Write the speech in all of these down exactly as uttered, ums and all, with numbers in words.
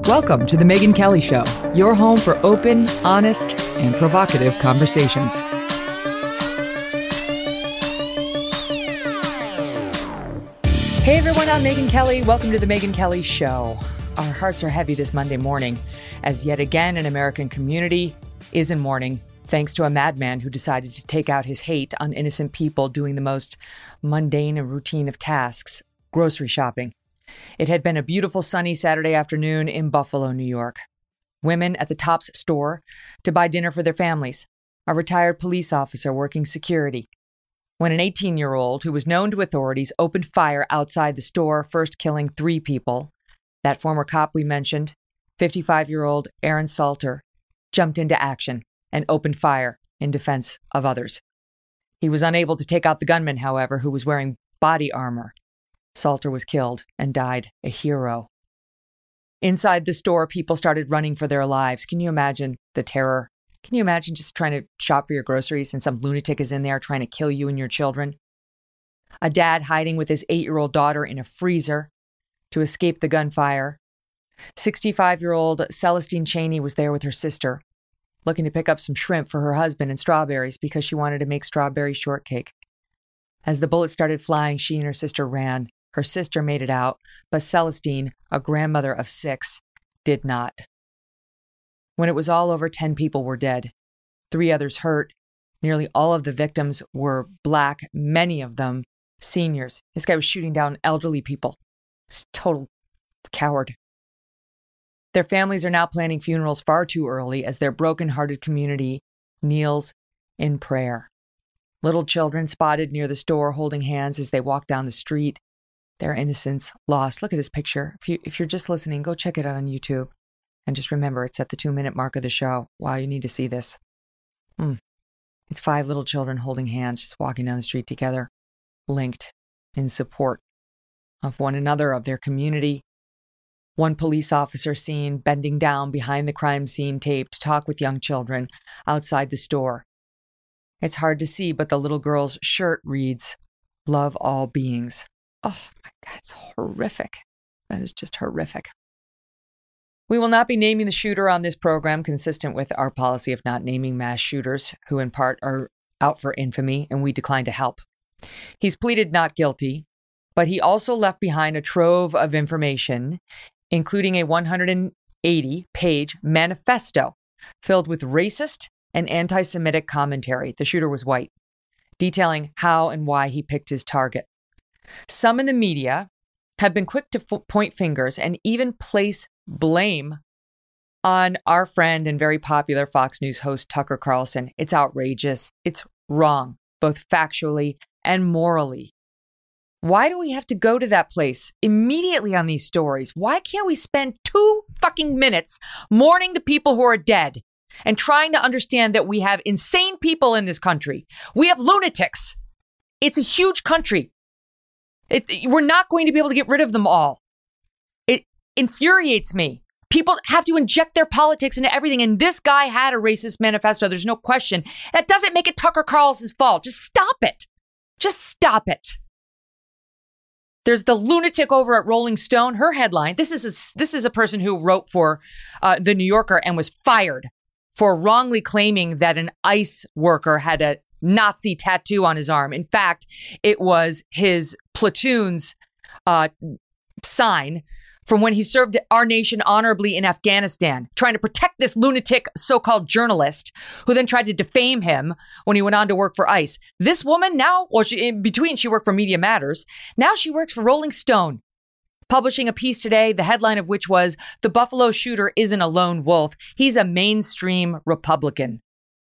Welcome to The Megyn Kelly Show, your home for open, honest, and provocative conversations. Hey everyone, I'm Megyn Kelly. Welcome to The Megyn Kelly Show. Our hearts are heavy this Monday morning as yet again an American community is in mourning thanks to a madman who decided to take out his hate on innocent people doing the most mundane and routine of tasks, grocery shopping. It had been a beautiful sunny Saturday afternoon in Buffalo, New York. Women at the Tops store to buy dinner for their families. A retired police officer working security. When an eighteen-year-old who was known to authorities opened fire outside the store, first killing three people. That former cop we mentioned, fifty-five-year-old Aaron Salter, jumped into action and opened fire in defense of others. He was unable to take out the gunman, however, who was wearing body armor. Salter was killed and died a hero. Inside the store, people started running for their lives. Can you imagine the terror? Can you imagine just trying to shop for your groceries and some lunatic is in there trying to kill you and your children? A dad hiding with his eight-year-old daughter in a freezer to escape the gunfire. sixty-five-year-old Celestine Cheney was there with her sister, looking to pick up some shrimp for her husband and strawberries because she wanted to make strawberry shortcake. As the bullets started flying, she and her sister ran. Her sister made it out, but Celestine, a grandmother of six, did not. When it was all over, ten people were dead. Three others hurt. Nearly all of the victims were Black, many of them seniors. This guy was shooting down elderly people. He's a total coward. Their families are now planning funerals far too early as their broken-hearted community kneels in prayer. Little children spotted near the store holding hands as they walk down the street. Their innocence lost. Look at this picture. If you, if you're just listening, go check it out on YouTube. And just remember, it's at the two-minute mark of the show. Wow, you need to see this. Mm. It's five little children holding hands, just walking down the street together, linked in support of one another, of their community. One police officer seen bending down behind the crime scene tape to talk with young children outside the store. It's hard to see, but the little girl's shirt reads, "Love all beings." Oh my God, it's horrific. That is just horrific. We will not be naming the shooter on this program, consistent with our policy of not naming mass shooters, who in part are out for infamy, and we decline to help. He's pleaded not guilty, but he also left behind a trove of information, including a one hundred eighty page manifesto filled with racist and anti-Semitic commentary. The shooter was white, detailing how and why he picked his target. Some in the media have been quick to f- point fingers and even place blame on our friend and very popular Fox News host Tucker Carlson. It's outrageous. It's wrong, both factually and morally. Why do we have to go to that place immediately on these stories? Why can't we spend two fucking minutes mourning the people who are dead and trying to understand that we have insane people in this country? We have lunatics. It's a huge country. It, we're not going to be able to get rid of them all. It infuriates me. People have to inject their politics into everything. And this guy had a racist manifesto. There's no question. That doesn't make it Tucker Carlson's fault. Just stop it. Just stop it. There's the lunatic over at Rolling Stone. Her headline. This is a, this is a person who wrote for uh, The New Yorker and was fired for wrongly claiming that an ICE worker had a Nazi tattoo on his arm. In fact, it was his platoon's uh, sign from when he served our nation honorably in Afghanistan, trying to protect this lunatic so-called journalist who then tried to defame him when he went on to work for ICE. This woman now, or she, in between, she worked for Media Matters. Now she works for Rolling Stone, publishing a piece today, the headline of which was, "The Buffalo shooter isn't a lone wolf. He's a mainstream Republican."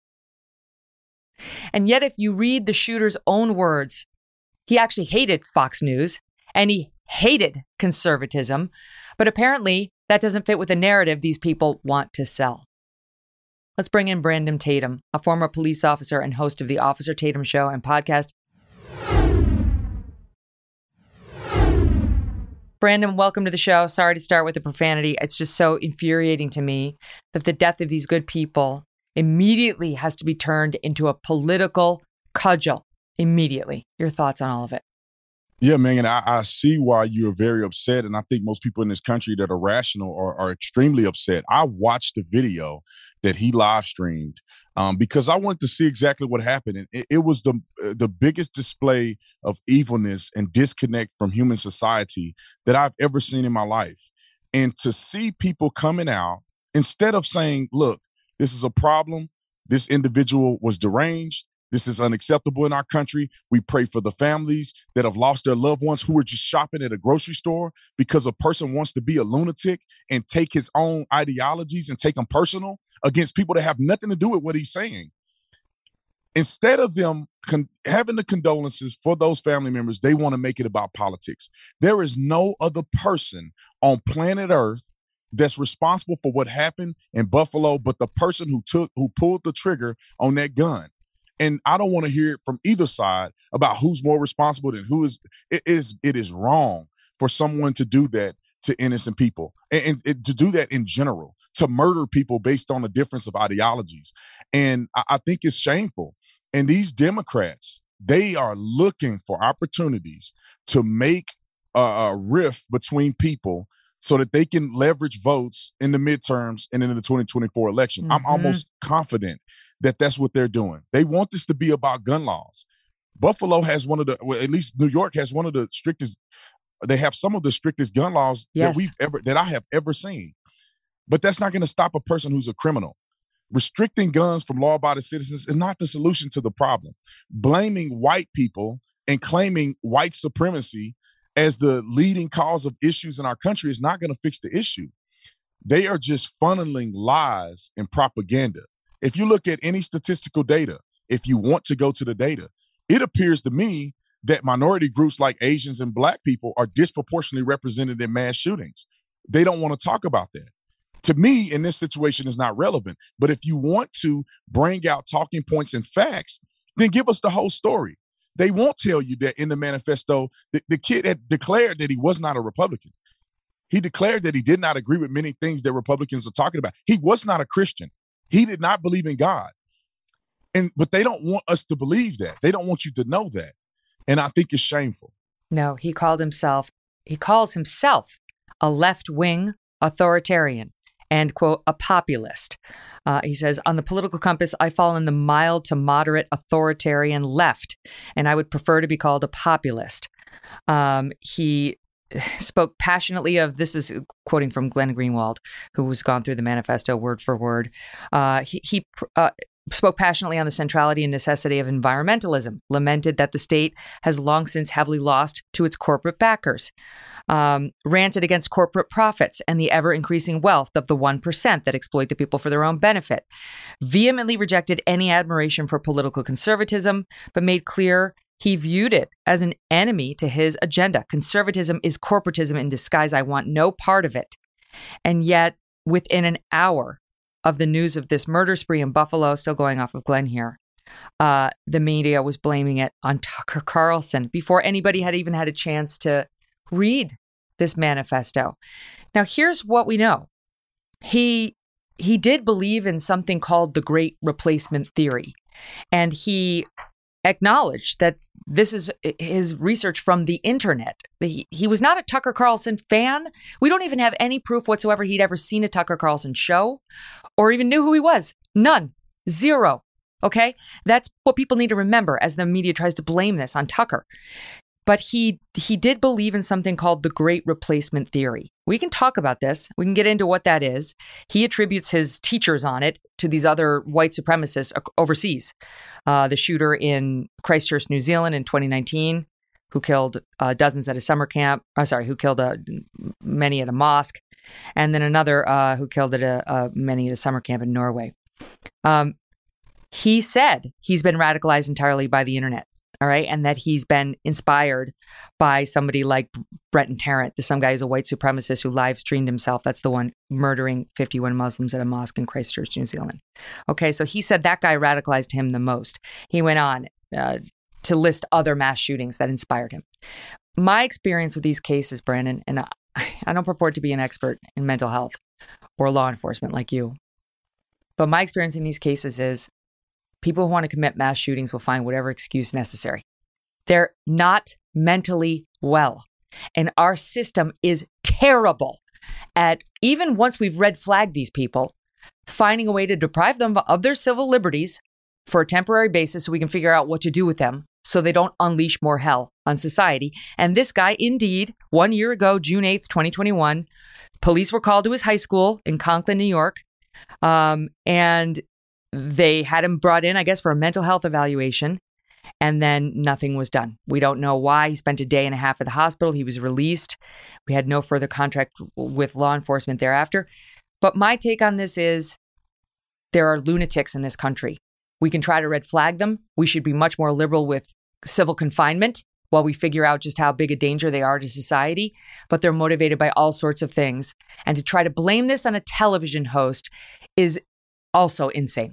And yet, if you read the shooter's own words, he actually hated Fox News and he hated conservatism. But apparently, that doesn't fit with the narrative these people want to sell. Let's bring in Brandon Tatum, a former police officer and host of the Officer Tatum Show and podcast. Brandon, welcome to the show. Sorry to start with the profanity. It's just so infuriating to me that the death of these good people immediately has to be turned into a political cudgel. Immediately. Your thoughts on all of it? Yeah, man, and I, I see why you're very upset, and I think most people in this country that are rational are, are extremely upset. I watched the video that he live streamed um, because I wanted to see exactly what happened, and it, it was the the biggest display of evilness and disconnect from human society that I've ever seen in my life. And to see people coming out instead of saying, "Look, this is a problem. This individual was deranged. This is unacceptable in our country. We pray for the families that have lost their loved ones who are just shopping at a grocery store because a person wants to be a lunatic and take his own ideologies and take them personal against people that have nothing to do with what he's saying." Instead of them con- having the condolences for those family members, they want to make it about politics. There is no other person on planet Earth that's responsible for what happened in Buffalo but the person who took who pulled the trigger on that gun. And I don't want to hear it from either side about who's more responsible than who is. It is it is wrong for someone to do that to innocent people, and, and, and to do that in general, to murder people based on a difference of ideologies. And I, I think it's shameful. And these Democrats, they are looking for opportunities to make a, a rift between people so that they can leverage votes in the midterms and in the twenty twenty-four election. Mm-hmm. I'm almost confident that that's what they're doing. They want this to be about gun laws. Buffalo has one of the, well, at least New York has one of the strictest, they have some of the strictest gun laws yes. that we've ever, that I have ever seen. But that's not going to stop a person who's a criminal. Restricting guns from law-abiding citizens is not the solution to the problem. Blaming white people and claiming white supremacy as the leading cause of issues in our country is not going to fix the issue. They are just funneling lies and propaganda. If you look at any statistical data, if you want to go to the data, it appears to me that minority groups like Asians and Black people are disproportionately represented in mass shootings. They don't want to talk about that. To me, in this situation, is not relevant. But if you want to bring out talking points and facts, then give us the whole story. They won't tell you that in the manifesto, the, the kid had declared that he was not a Republican. He declared that he did not agree with many things that Republicans are talking about. He was not a Christian. He did not believe in God. And but they don't want us to believe that. They don't want you to know that. And I think it's shameful. No, he called himself, he calls himself a left-wing authoritarian and, quote, a populist. Uh, he says, on the political compass, I fall in the mild to moderate authoritarian left, and I would prefer to be called a populist. Um, he spoke passionately of, this is quoting from Glenn Greenwald, who has gone through the manifesto word for word. Uh, he he uh, spoke passionately on the centrality and necessity of environmentalism, lamented that the state has long since heavily lost to its corporate backers, um, ranted against corporate profits and the ever-increasing wealth of the one percent that exploit the people for their own benefit, vehemently rejected any admiration for political conservatism, but made clear he viewed it as an enemy to his agenda. Conservatism is corporatism in disguise. I want no part of it. And yet, within an hour of the news of this murder spree in Buffalo, still going off of Glenn here, uh, the media was blaming it on Tucker Carlson before anybody had even had a chance to read this manifesto. Now, here's what we know. He he did believe in something called the Great Replacement Theory, and he acknowledged that this is his research from the internet. He, he was not a Tucker Carlson fan. We don't even have any proof whatsoever he'd ever seen a Tucker Carlson show or even knew who he was. None. Zero. Okay? That's what people need to remember as the media tries to blame this on Tucker. But he he did believe in something called the Great Replacement Theory. We can talk about this. We can get into what that is. He attributes his teachers on it to these other white supremacists overseas. Uh, the shooter in Christchurch, New Zealand in twenty nineteen, who killed uh, dozens at a summer camp. Uh, sorry, who killed uh, many at a mosque. And then another uh, who killed at a, uh, many at a summer camp in Norway. Um, he said he's been radicalized entirely by the internet. All right. And that he's been inspired by somebody like Brenton Tarrant, some guy who's a white supremacist who live streamed himself. That's the one murdering fifty-one Muslims at a mosque in Christchurch, New Zealand. Okay. So he said that guy radicalized him the most. He went on uh, to list other mass shootings that inspired him. My experience with these cases, Brandon, and I, I don't purport to be an expert in mental health or law enforcement like you, but my experience in these cases is people who want to commit mass shootings will find whatever excuse necessary. They're not mentally well. And our system is terrible at, even once we've red flagged these people, finding a way to deprive them of their civil liberties for a temporary basis so we can figure out what to do with them so they don't unleash more hell on society. And this guy, indeed, one year ago, June eighth, twenty twenty-one, police were called to his high school in Conklin, New York, um, and they had him brought in, I guess, for a mental health evaluation, and then nothing was done. We don't know why. He spent a day and a half at the hospital. He was released. We had no further contact with law enforcement thereafter. But my take on this is there are lunatics in this country. We can try to red flag them. We should be much more liberal with civil confinement while we figure out just how big a danger they are to society. But they're motivated by all sorts of things. And to try to blame this on a television host is also insane.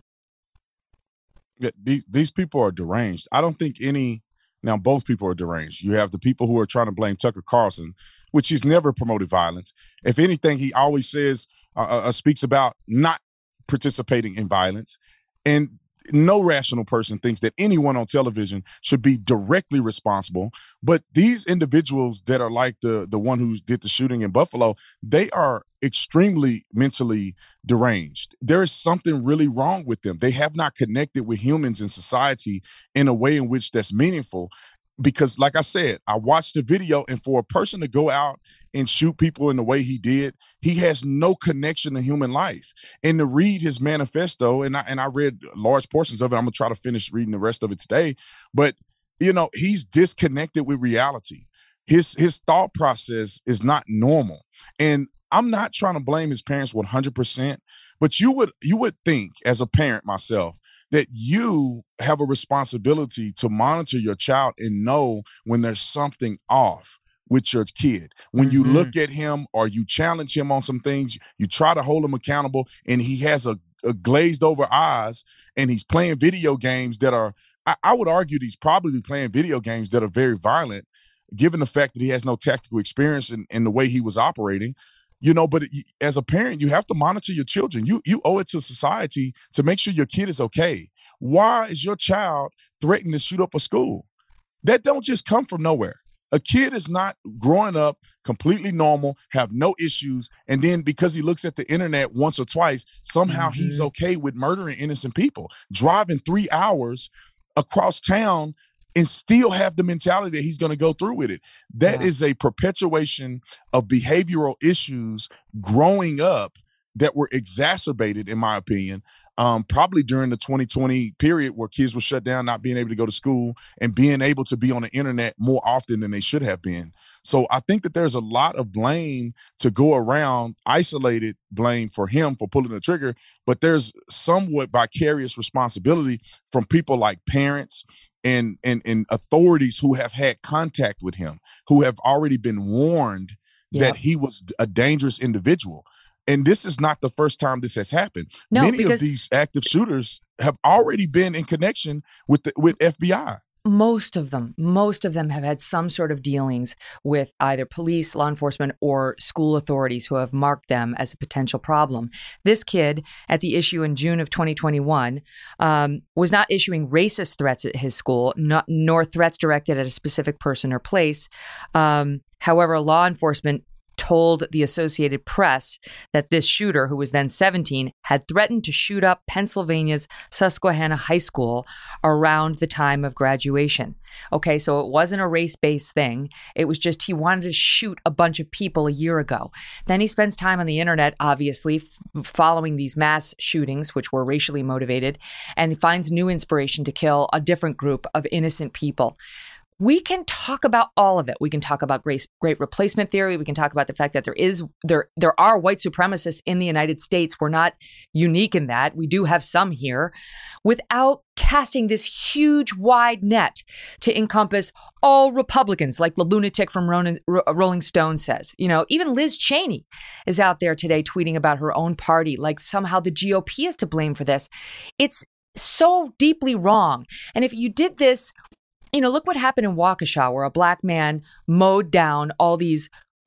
Yeah, these, these people are deranged. I don't think any, now both people are deranged. You have the people who are trying to blame Tucker Carlson, which he's never promoted violence. If anything, he always says, uh, uh, speaks about not participating in violence. And no rational person thinks that anyone on television should be directly responsible. But these individuals that are like the the one who did the shooting in Buffalo, they are extremely mentally deranged. There is something really wrong with them. They have not connected with humans in society in a way in which that's meaningful. Because like I said, I watched the video, and for a person to go out and shoot people in the way he did, he has no connection to human life. And to read his manifesto, and I, and I read large portions of it, I'm gonna try to finish reading the rest of it today. But, you know, he's disconnected with reality. His, his thought process is not normal. And I'm not trying to blame his parents one hundred percent, but you would, you would think as a parent myself, that you have a responsibility to monitor your child and know when there's something off with your kid. When mm-hmm. you look at him or you challenge him on some things, you try to hold him accountable, and he has a, a glazed over eyes and he's playing video games that are, I, I would argue that he's probably playing video games that are very violent, given the fact that he has no tactical experience in, in the way he was operating. You know, but as a parent, you have to monitor your children. You you owe it to society to make sure your kid is okay. Why is your child threatening to shoot up a school? That don't just come from nowhere. A kid is not growing up completely normal, have no issues, and then because he looks at the internet once or twice, somehow mm-hmm. he's okay with murdering innocent people, driving three hours across town and still have the mentality that he's going to go through with it. That yeah. is a perpetuation of behavioral issues growing up that were exacerbated, in my opinion, um, probably during the twenty twenty period where kids were shut down, not being able to go to school and being able to be on the internet more often than they should have been. So I think that there's a lot of blame to go around, isolated blame for him for pulling the trigger, but there's somewhat vicarious responsibility from people like parents, And, and and authorities who have had contact with him, who have already been warned yep. that he was a dangerous individual. And this is not the first time this has happened. No, Many because of these active shooters have already been in connection with the, with F B I. Most of them, most of them have had some sort of dealings with either police, law enforcement, or school authorities who have marked them as a potential problem. This kid at the issue in June of twenty twenty-one um, was not issuing racist threats at his school, not, nor threats directed at a specific person or place. Um, however, law enforcement told the Associated Press that this shooter, who was then seventeen, had threatened to shoot up Pennsylvania's Susquehanna High School around the time of graduation. Okay, so it wasn't a race-based thing. It was just he wanted to shoot a bunch of people a year ago. Then he spends time on the internet, obviously, f- following these mass shootings, which were racially motivated, and he finds new inspiration to kill a different group of innocent people. We can talk about all of it. We can talk about great, great replacement theory. We can talk about the fact that there is there there are white supremacists in the United States. We're not unique in that. We do have some here, without casting this huge wide net to encompass all Republicans, like the lunatic from Ronan, Rolling Stone says. You know, even Liz Cheney is out there today tweeting about her own party, like somehow the G O P is to blame for this. It's so deeply wrong. And if you did this, you know, look what happened in Waukesha, where a black man mowed down all these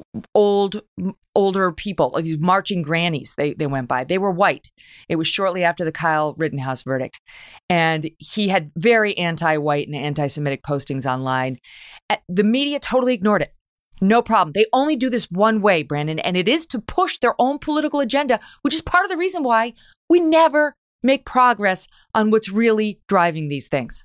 old, older people, like these marching grannies they, they went by. They were white. It was shortly after the Kyle Rittenhouse verdict. And he had very anti-white and anti-Semitic postings online. The media totally ignored it. No problem. They only do this one way, Brandon, and it is to push their own political agenda, which is part of the reason why we never make progress on what's really driving these things.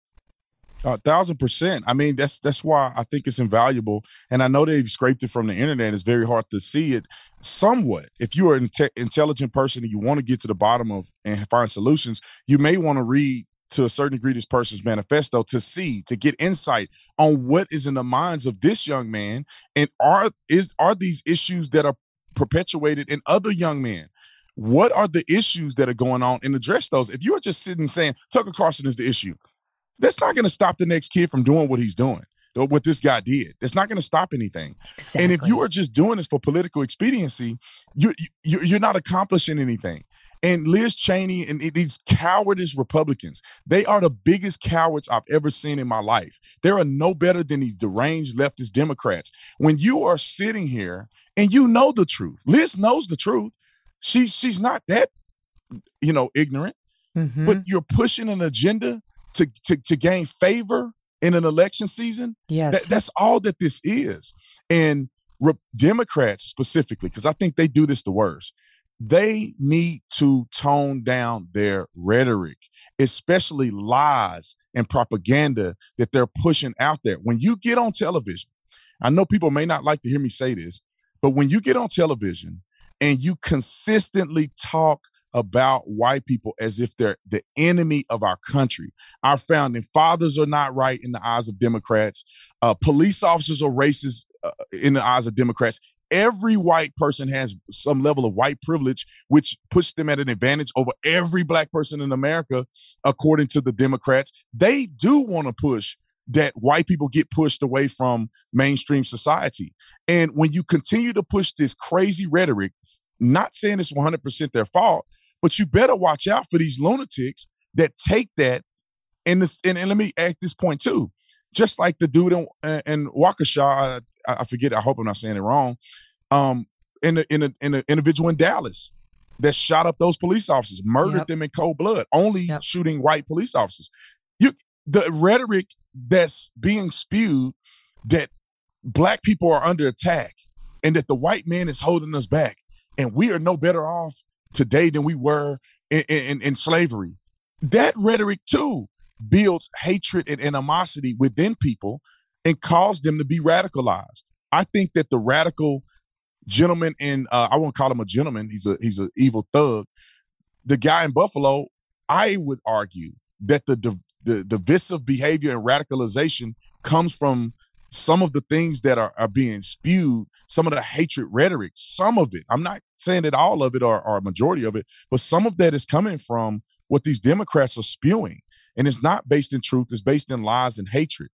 A thousand percent. I mean, that's that's why I think it's invaluable. And I know they've scraped it from the internet. It's very hard to see it somewhat. If you are an inte- intelligent person and you want to get to the bottom of and find solutions, you may want to read to a certain degree this person's manifesto to see, to get insight on what is in the minds of this young man. And are is are these issues that are perpetuated in other young men? What are the issues that are going on, and address those? If you are just sitting saying Tucker Carlson is the issue, that's not going to stop the next kid from doing what he's doing, or what this guy did. It's not going to stop anything. Exactly. And if you are just doing this for political expediency, you, you, you're not accomplishing anything. And Liz Cheney and these cowardice Republicans, they are the biggest cowards I've ever seen in my life. They are no better than these deranged leftist Democrats. When you are sitting here and you know the truth, Liz knows the truth. She, she's not that, you know, ignorant, mm-hmm. but you're pushing an agenda To, to to gain favor in an election season. Yes. That, that's all that this is. And re- Democrats specifically, because I think they do this the worst, they need to tone down their rhetoric, especially lies and propaganda that they're pushing out there. When you get on television, I know people may not like to hear me say this, but when you get on television and you consistently talk about white people as if they're the enemy of our country. Our founding fathers are not right in the eyes of Democrats. Uh, police officers are racist uh, in the eyes of Democrats. Every white person has some level of white privilege, which puts them at an advantage over every black person in America, according to the Democrats. They do want to push that white people get pushed away from mainstream society. And when you continue to push this crazy rhetoric, not saying it's one hundred percent their fault, but you better watch out for these lunatics that take that. And, this, and, and let me add this point too. Just like the dude in, in Waukesha, I, I forget, I hope I'm not saying it wrong, um, in a, in, a, in an individual in Dallas that shot up those police officers, murdered yep. them in cold blood, only yep. shooting white police officers. You, the rhetoric that's being spewed that black people are under attack and that the white man is holding us back and we are no better off today than we were in, in, in slavery. That rhetoric too builds hatred and animosity within people and cause them to be radicalized. I think that the radical gentleman in, uh, I won't call him a gentleman, he's a he's an evil thug. The guy in Buffalo, I would argue that the, the, the divisive behavior and radicalization comes from some of the things that are, are being spewed, some of the hatred rhetoric, some of it, I'm not saying that all of it or, or a majority of it, but some of that is coming from what these Democrats are spewing. And it's not based in truth, it's based in lies and hatred.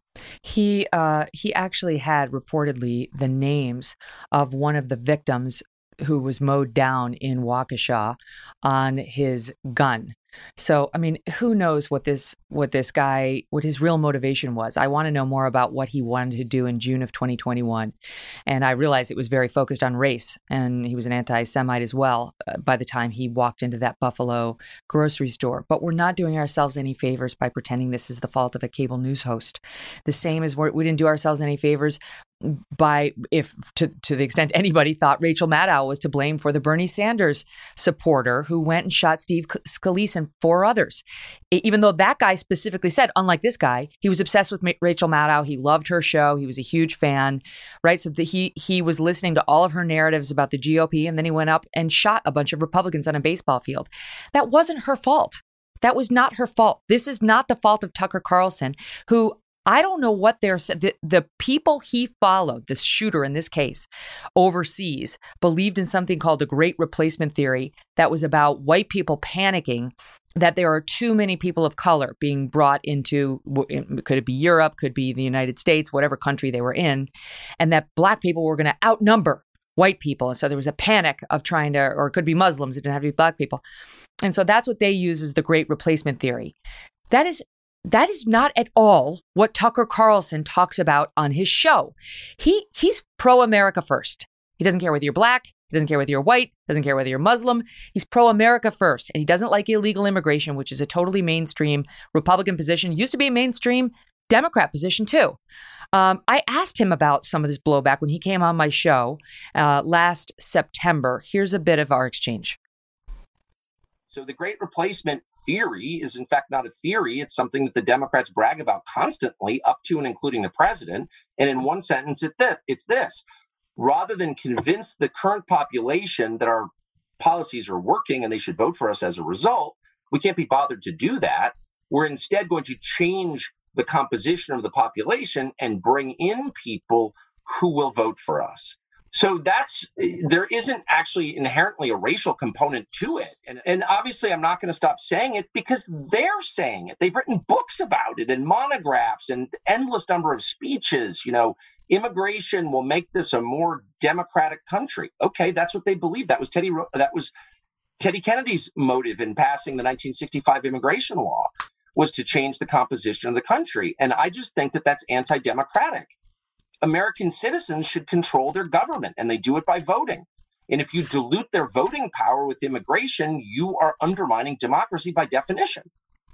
He uh, he actually had reportedly the names of one of the victims who was mowed down in Waukesha on his gun. So, I mean, who knows what this what this guy, what his real motivation was. I want to know more about what he wanted to do in June of twenty twenty-one. And I realized it was very focused on race. And he was an anti-Semite as well uh, by the time he walked into that Buffalo grocery store. But we're not doing ourselves any favors by pretending this is the fault of a cable news host. The same as we're, we didn't do ourselves any favors by, if to, to the extent anybody thought Rachel Maddow was to blame for the Bernie Sanders supporter who went and shot Steve Scalise and four others. Even though that guy specifically said, unlike this guy, he was obsessed with Rachel Maddow. He loved her show. He was a huge fan, right? So the, he he was listening to all of her narratives about the G O P, and then he went up and shot a bunch of Republicans on a baseball field. That wasn't her fault. That was not her fault. This is not the fault of Tucker Carlson, who I don't know what they're the, the people he followed, this shooter in this case, overseas, believed in something called the Great Replacement Theory that was about white people panicking that there are too many people of color being brought into, could it be Europe, could be the United States, whatever country they were in, and that black people were going to outnumber white people. And so there was a panic of trying to, or it could be Muslims, it didn't have to be black people. And so that's what they use as the Great Replacement Theory. That is That is not at all what Tucker Carlson talks about on his show. He he's pro-America first. He doesn't care whether you're black. He doesn't care whether you're white. Doesn't care whether you're Muslim. He's pro-America first. And he doesn't like illegal immigration, which is a totally mainstream Republican position. Used to be mainstream. Democrat position too. Um, I asked him about some of this blowback when he came on my show uh, last September. Here's a bit of our exchange. So the great replacement theory is, in fact, not a theory. It's something that the Democrats brag about constantly, up to and including the president. And in one sentence, it th- it's this. Rather than convince the current population that our policies are working and they should vote for us as a result, we can't be bothered to do that. We're instead going to change the composition of the population and bring in people who will vote for us. So that's, there isn't actually inherently a racial component to it. And, and obviously I'm not going to stop saying it because they're saying it. They've written books about it and monographs and endless number of speeches. You know, immigration will make this a more democratic country. Okay, that's what they believe. That was Teddy, that was Teddy Kennedy's motive in passing the nineteen sixty-five immigration law, was to change the composition of the country. And I just think that that's anti-democratic. American citizens should control their government, and they do it by voting. And if you dilute their voting power with immigration, you are undermining democracy by definition.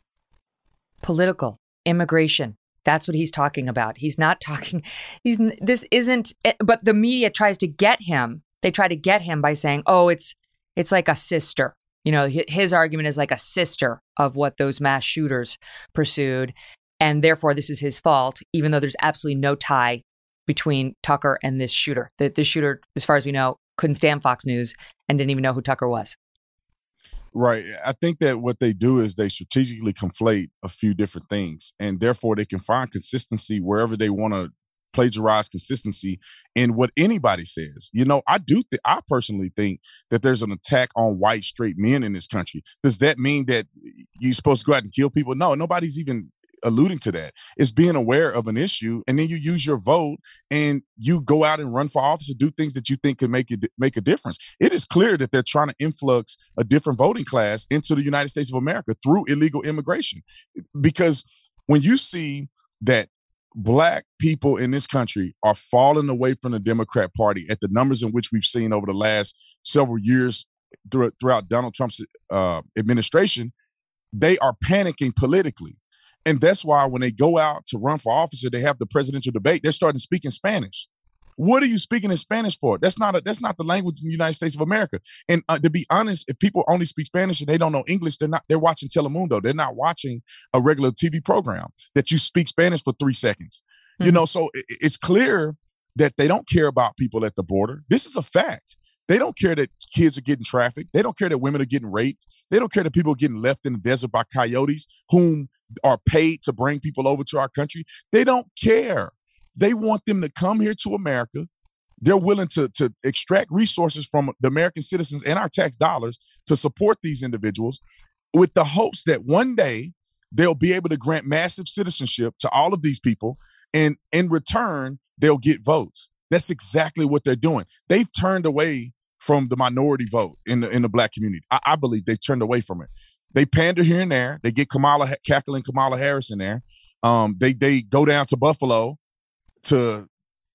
Political immigration. That's what he's talking about. He's not talking, he's, this isn't, but the media tries to get him. They try to get him by saying, oh, it's, it's like a sister. You know, his argument is like a sister of what those mass shooters pursued. And therefore, this is his fault, even though there's absolutely no tie between Tucker and this shooter. The, this shooter, as far as we know, couldn't stand Fox News and didn't even know who Tucker was. Right. I think that what they do is they strategically conflate a few different things, and therefore they can find consistency wherever they want to plagiarize consistency in what anybody says. You know, I do think, I personally think that there's an attack on white straight men in this country. Does that mean that you're supposed to go out and kill people? No, nobody's even alluding to that. It's being aware of an issue, and then you use your vote and you go out and run for office and do things that you think could make it make a difference. It is clear that they're trying to influx a different voting class into the United States of America through illegal immigration. Because when you see that Black people in this country are falling away from the Democrat Party at the numbers in which we've seen over the last several years throughout Donald Trump's uh, administration, they are panicking politically. And that's why when they go out to run for office, they have the presidential debate, they're starting speaking Spanish. What are you speaking in Spanish for? That's not a, that's not the language in the United States of America. And uh, to be honest, if people only speak Spanish and they don't know English, they're not, they're watching Telemundo. They're not watching a regular T V program that you speak Spanish for three seconds. Mm-hmm. You know, so it, it's clear that they don't care about people at the border. This is a fact. They don't care that kids are getting trafficked. They don't care that women are getting raped. They don't care that people are getting left in the desert by coyotes whom are paid to bring people over to our country. They don't care. They want them to come here to America. They're willing to, to extract resources from the American citizens and our tax dollars to support these individuals with the hopes that one day they'll be able to grant massive citizenship to all of these people. And in return, they'll get votes. That's exactly what they're doing. They've turned away from the minority vote in the in the Black community. I, I believe they've turned away from it. They pander here and there. They get Kamala, Kathleen Kamala Harris in there. Um, they they go down to Buffalo to,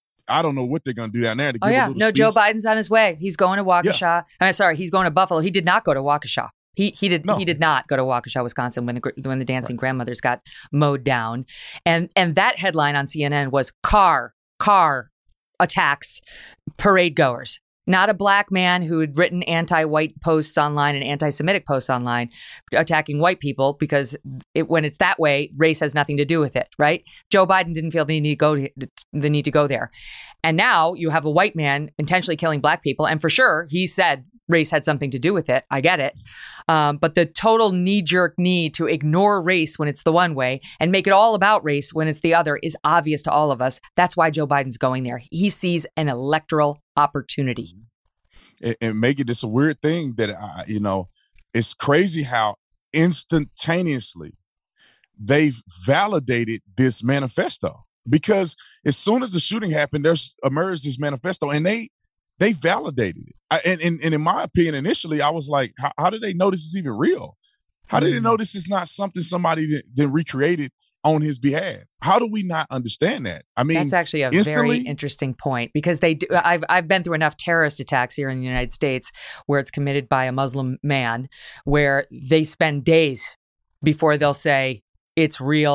I don't know what they're going to do down there. To oh, give yeah. a little No, speech. Joe Biden's on his way. He's going to Waukesha. Yeah. I'm sorry, he's going to Buffalo. He did not go to Waukesha. He he did no. he did not go to Waukesha, Wisconsin when the when the dancing right. grandmothers got mowed down. And and that headline on C N N was car, car attacks parade goers. Not a Black man who had written anti-white posts online and anti-Semitic posts online attacking white people, because it, when it's that way, race has nothing to do with it, right? Joe Biden didn't feel the need to go to, the need to go there. And now you have a white man intentionally killing Black people. And for sure, he said race had something to do with it. I get it. Um, but the total knee-jerk need to ignore race when it's the one way and make it all about race when it's the other is obvious to all of us. That's why Joe Biden's going there. He sees an electoral opportunity. And, and make it this a weird thing that, I, you know, it's crazy how instantaneously they've validated this manifesto. Because as soon as the shooting happened, there's emerged this manifesto, and they they validated it. I, and, and, and in my opinion, initially, I was like, how, how did they know this is even real? How did they know this is not something somebody then recreated on his behalf? How do we not understand that? I mean, that's actually a very interesting point, because they do. I've I've been through enough terrorist attacks here in the United States where it's committed by a Muslim man, where they spend days before they'll say it's real.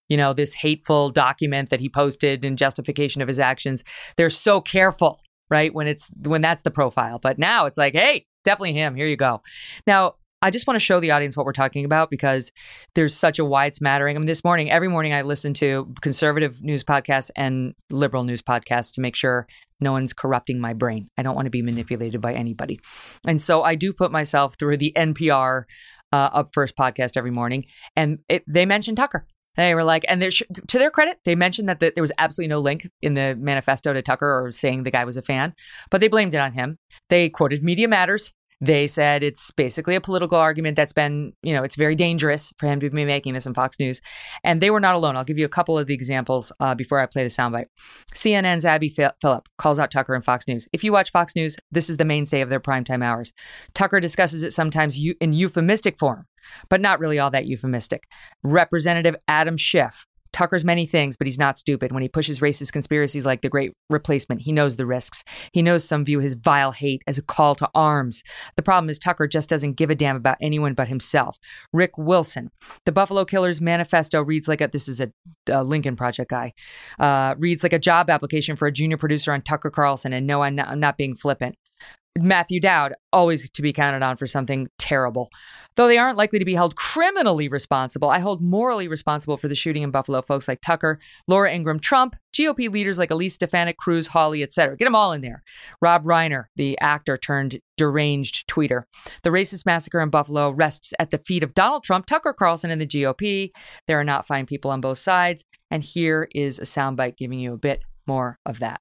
you know, this hateful document that he posted in justification of his actions. They're so careful, right? When it's when that's the profile. But now it's like, hey, definitely him. Here you go. Now, I just want to show the audience what we're talking about because there's such a wide smattering. I mean, this morning, every morning I listen to conservative news podcasts and liberal news podcasts to make sure no one's corrupting my brain. I don't want to be manipulated by anybody. And so I do put myself through the N P R uh, Up First podcast every morning. And it, they mentioned Tucker. They were like, and sh- to their credit, they mentioned that the, there was absolutely no link in the manifesto to Tucker or saying the guy was a fan, but they blamed it on him. They quoted Media Matters. They said it's basically a political argument that's been, you know, it's very dangerous for him to be making this in Fox News. And they were not alone. I'll give you a couple of the examples uh, before I play the soundbite. C N N's Abby Phillip calls out Tucker in Fox News. If you watch Fox News, this is the mainstay of their primetime hours. Tucker discusses it sometimes in euphemistic form, but not really all that euphemistic. Representative Adam Schiff. Tucker's many things, but he's not stupid. When he pushes racist conspiracies like the Great Replacement, he knows the risks. He knows some view his vile hate as a call to arms. The problem is Tucker just doesn't give a damn about anyone but himself. Rick Wilson. The Buffalo Killers manifesto reads like a, this is a, a Lincoln Project guy, uh, reads like a job application for a junior producer on Tucker Carlson. And no, I'm not, I'm not being flippant. Matthew Dowd, always to be counted on for something terrible. Though they aren't likely to be held criminally responsible, I hold morally responsible for the shooting in Buffalo folks like Tucker, Laura Ingraham Trump, G O P leaders like Elise Stefanik, Cruz, Hawley, et cetera. Get them all in there. Rob Reiner, the actor turned deranged tweeter. The racist massacre in Buffalo rests at the feet of Donald Trump, Tucker Carlson, and the G O P. There are not fine people on both sides. And here is a soundbite giving you a bit more of that.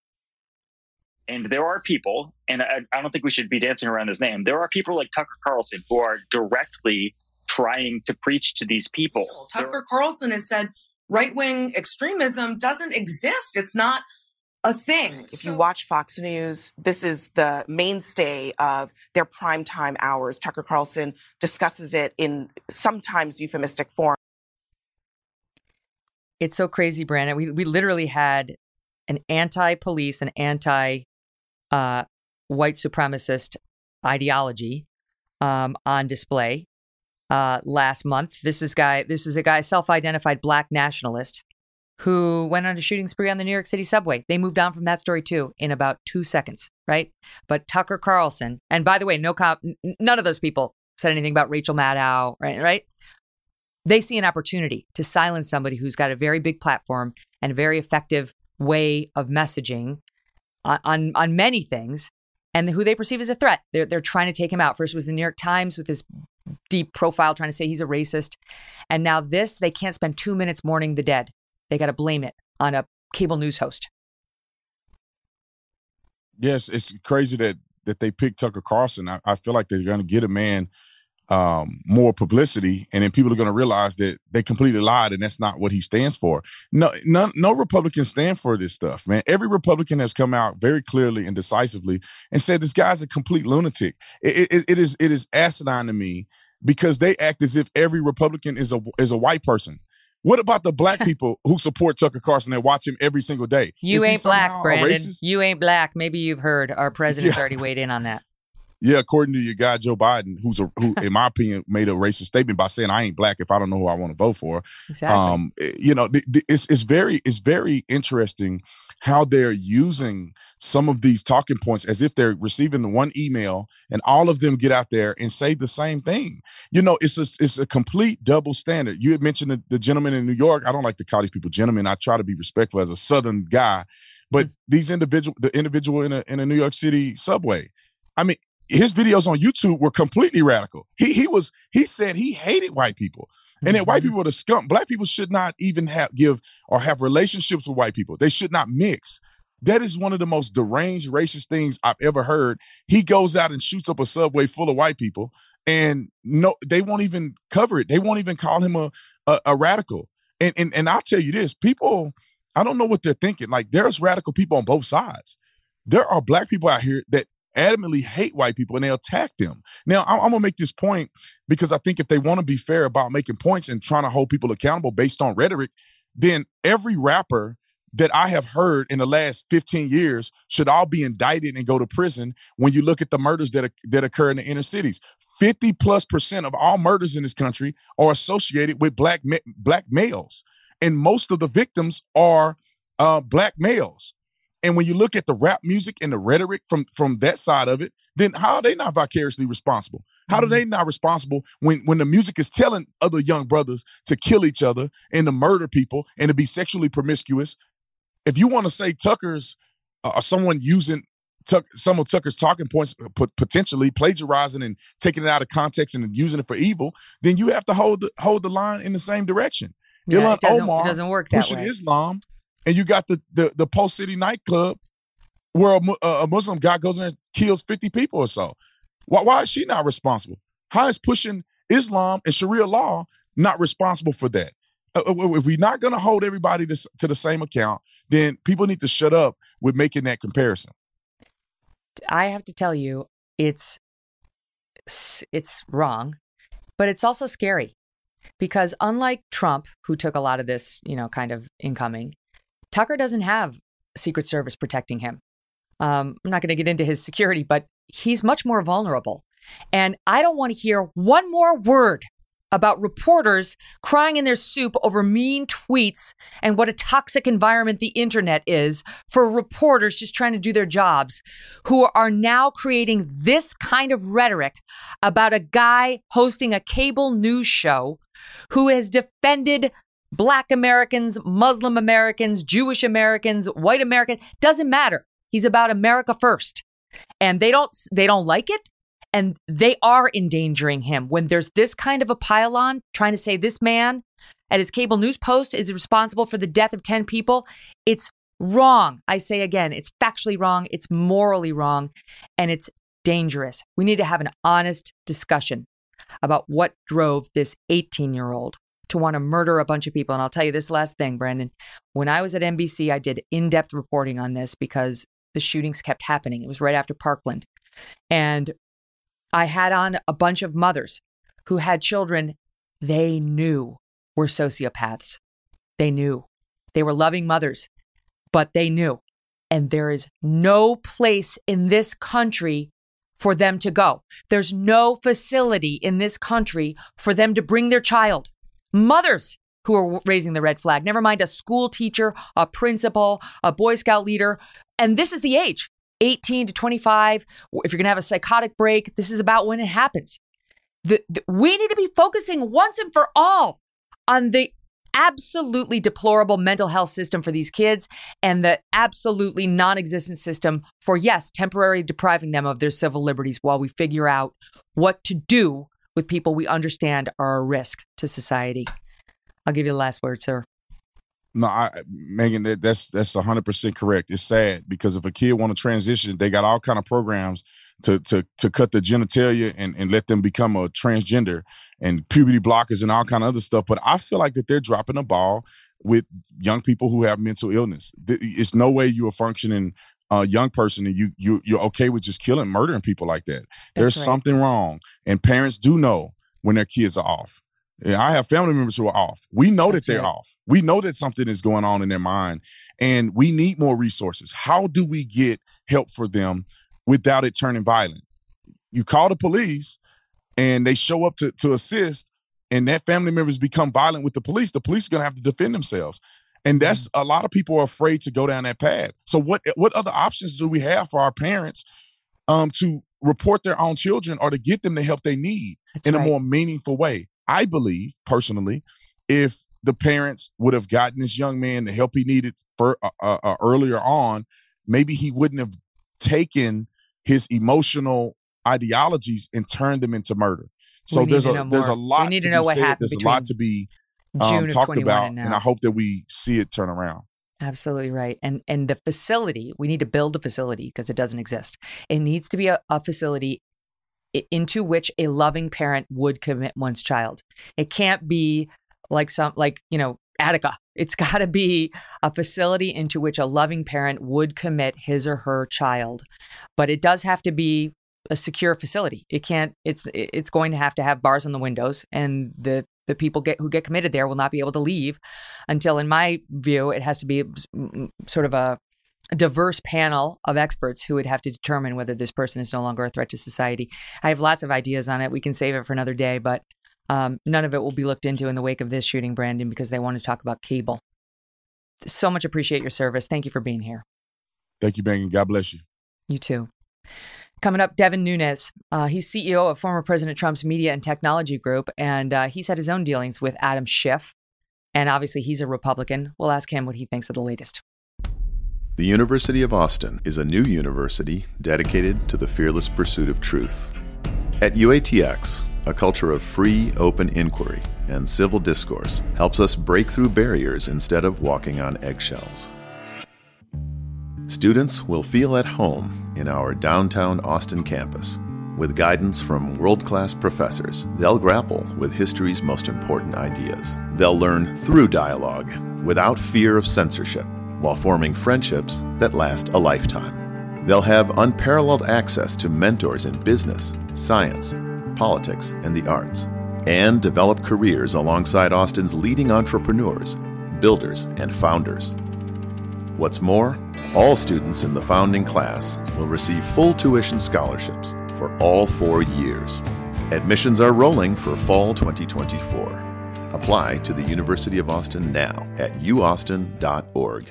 And there are people, and I, I don't think we should be dancing around his name. There are people like Tucker Carlson who are directly trying to preach to these people. Tucker there- Carlson has said right-wing extremism doesn't exist. It's not a thing. If you watch Fox News, this is the mainstay of their primetime hours. Tucker Carlson discusses it in sometimes euphemistic form. It's so crazy, Brandon. We we literally had an anti-police and anti Uh, white supremacist ideology um, on display uh, last month. This is guy. This is a guy, self-identified black nationalist, who went on a shooting spree on the New York City subway. They moved on from that story too in about two seconds, right? But Tucker Carlson, and by the way, no comp, none of those people said anything about Rachel Maddow, right? Right? They see an opportunity to silence somebody who's got a very big platform and a very effective way of messaging on, on on many things, and who they perceive as a threat. They're they're trying to take him out. First was the New York Times with this deep profile trying to say he's a racist, and now this, they can't spend two minutes mourning the dead. They got to blame it on a cable news host. Yes, it's crazy that that they picked Tucker Carlson. I, I feel like they're going to get a man um, more publicity, and then people are going to realize that they completely lied, and that's not what he stands for. No, no, no Republicans stand for this stuff, man. Every Republican has come out very clearly and decisively and said this guy's a complete lunatic. It, it, it is it is asinine to me because they act as if every Republican is a is a white person. What about the black people who support Tucker Carlson and watch him every single day? You is ain't black, Brandon. You ain't black. Maybe you've heard our president's yeah. already weighed in on that. Yeah, according to your guy, Joe Biden, who's a, who, in my opinion, made a racist statement by saying I ain't black if I don't know who I want to vote for. Exactly. Um, you know, th- th- it's it's very it's very interesting how they're using some of these talking points as if they're receiving one email and all of them get out there and say the same thing. You know, it's a, it's a complete double standard. You had mentioned the, the gentleman in New York. I don't like to call these people gentlemen. I try to be respectful as a Southern guy, but mm-hmm. these individual, the individual in a in a New York City subway, I mean. His videos on YouTube were completely radical. He he was he said he hated white people, and mm-hmm. that white people are the scum. Black people should not even have give or have relationships with white people. They should not mix. That is one of the most deranged racist things I've ever heard. He goes out and shoots up a subway full of white people, and no, they won't even cover it. They won't even call him a a, a radical. And and and I'll tell you this: people, I don't know what they're thinking. Like there's radical people on both sides. There are black people out here that adamantly hate white people and they attack them. Now, I'm, I'm going to make this point because I think if they want to be fair about making points and trying to hold people accountable based on rhetoric, then every rapper that I have heard in the last fifteen years should all be indicted and go to prison when you look at the murders that, that occur in the inner cities. fifty plus percent of all murders in this country are associated with black, black males. and most of the victims are uh, black males. And when you look at the rap music and the rhetoric from, from that side of it, then how are they not vicariously responsible? How mm-hmm. are they not responsible when, when the music is telling other young brothers to kill each other and to murder people and to be sexually promiscuous? If you want to say Tucker's uh, someone using Tuck, some of Tucker's talking points, potentially plagiarizing and taking it out of context and using it for evil, then you have to hold the, hold the line in the same direction. Yeah, Ilhan it doesn't, Omar it doesn't work that pushing way. Islam, and you got the the, the Post City nightclub where a, a Muslim guy goes in and kills fifty people or so. Why, why is she not responsible? How is pushing Islam and Sharia law not responsible for that? Uh, if we're not going to hold everybody to, to the same account, then people need to shut up with making that comparison. I have to tell you, it's it's wrong, but it's also scary because unlike Trump, who took a lot of this, you know, kind of incoming, Tucker doesn't have Secret Service protecting him. Um, I'm not going to get into his security, but he's much more vulnerable. And I don't want to hear one more word about reporters crying in their soup over mean tweets and what a toxic environment the internet is for reporters just trying to do their jobs, who are now creating this kind of rhetoric about a guy hosting a cable news show who has defended Black Americans, Muslim Americans, Jewish Americans, white Americans. Doesn't matter. He's about America first. And they don't they don't like it. And they are endangering him when there's this kind of a pile-on trying to say this man at his cable news post is responsible for the death of ten people. It's wrong. I say again, it's factually wrong. It's morally wrong. And it's dangerous. We need to have an honest discussion about what drove this eighteen-year-old to want to murder a bunch of people. And I'll tell you this last thing, Brandon. When I was at N B C, I did in-depth reporting on this because the shootings kept happening. It was right after Parkland. And I had on a bunch of mothers who had children they knew were sociopaths. They knew. They were loving mothers, but they knew. And there is no place in this country for them to go. There's no facility in this country for them to bring their child. Mothers who are raising the red flag, never mind a school teacher, a principal, a Boy Scout leader. And this is the age. eighteen to twenty-five, if you're going to have a psychotic break, this is about when it happens. The, the, we need to be focusing once and for all on the absolutely deplorable mental health system for these kids and the absolutely non-existent system for, yes, temporarily depriving them of their civil liberties while we figure out what to do with people we understand are a risk to society. I'll give you the last word, sir. No, I, Megan, that, that's that's one hundred percent correct. It's sad because if a kid want to transition, they got all kind of programs to to to cut the genitalia and, and let them become a transgender and puberty blockers and all kind of other stuff. But I feel like that they're dropping the ball with young people who have mental illness. It's no way you're a functioning uh, young person and you, you, you're okay with just killing, murdering people like that. That's There's right. something wrong. And parents do know when their kids are off. I have family members who are off. We know That's that they're right. off. We know that something is going on in their mind, and we need more resources. How do we get help for them without it turning violent? You call the police, and they show up to, to assist, and that family members become violent with the police. The police are going to have to defend themselves. And that's mm-hmm. a lot of people are afraid to go down that path. So what, what other options do we have for our parents um, to report their own children or to get them the help they need That's in right. a more meaningful way? I believe, personally, if the parents would have gotten this young man the help he needed for uh, uh, earlier on, maybe he wouldn't have taken his emotional ideologies and turned them into murder. So there's a there's a lot. We need to, to know what said. happened. There's a lot to be um, talked about, and, and I hope that we see it turn around. Absolutely right. And and the facility, we need to build a facility because it doesn't exist. It needs to be a, a facility into which a loving parent would commit one's child. It can't be like some, like, you know, Attica. It's got to be a facility into which a loving parent would commit his or her child. But it does have to be a secure facility. It can't, it's, it's going to have to have bars on the windows, and the, the people get who get committed there will not be able to leave until, in my view, it has to be sort of a, a diverse panel of experts who would have to determine whether this person is no longer a threat to society. I have lots of ideas on it. We can save it for another day, but Um, none of it will be looked into in the wake of this shooting, Brandon, because they want to talk about cable. So much appreciate your service. Thank you for being here. Thank you, Megan. God bless you. You too. Coming up, Devin Nunes. Uh, he's C E O of former President Trump's Media and Technology Group, and uh, he's had his own dealings with Adam Schiff. And obviously, he's a Republican. We'll ask him what he thinks of the latest. The University of Austin is a new university dedicated to the fearless pursuit of truth. At U A T X, a culture of free, open inquiry and civil discourse helps us break through barriers instead of walking on eggshells. Students will feel at home in our downtown Austin campus. With guidance from world-class professors, they'll grapple with history's most important ideas. They'll learn through dialogue, without fear of censorship, while forming friendships that last a lifetime. They'll have unparalleled access to mentors in business, science, politics, and the arts, and develop careers alongside Austin's leading entrepreneurs, builders, and founders. What's more, all students in the founding class will receive full tuition scholarships for all four years. Admissions are rolling for fall twenty twenty-four. Apply to the University of Austin now at u austin dot org.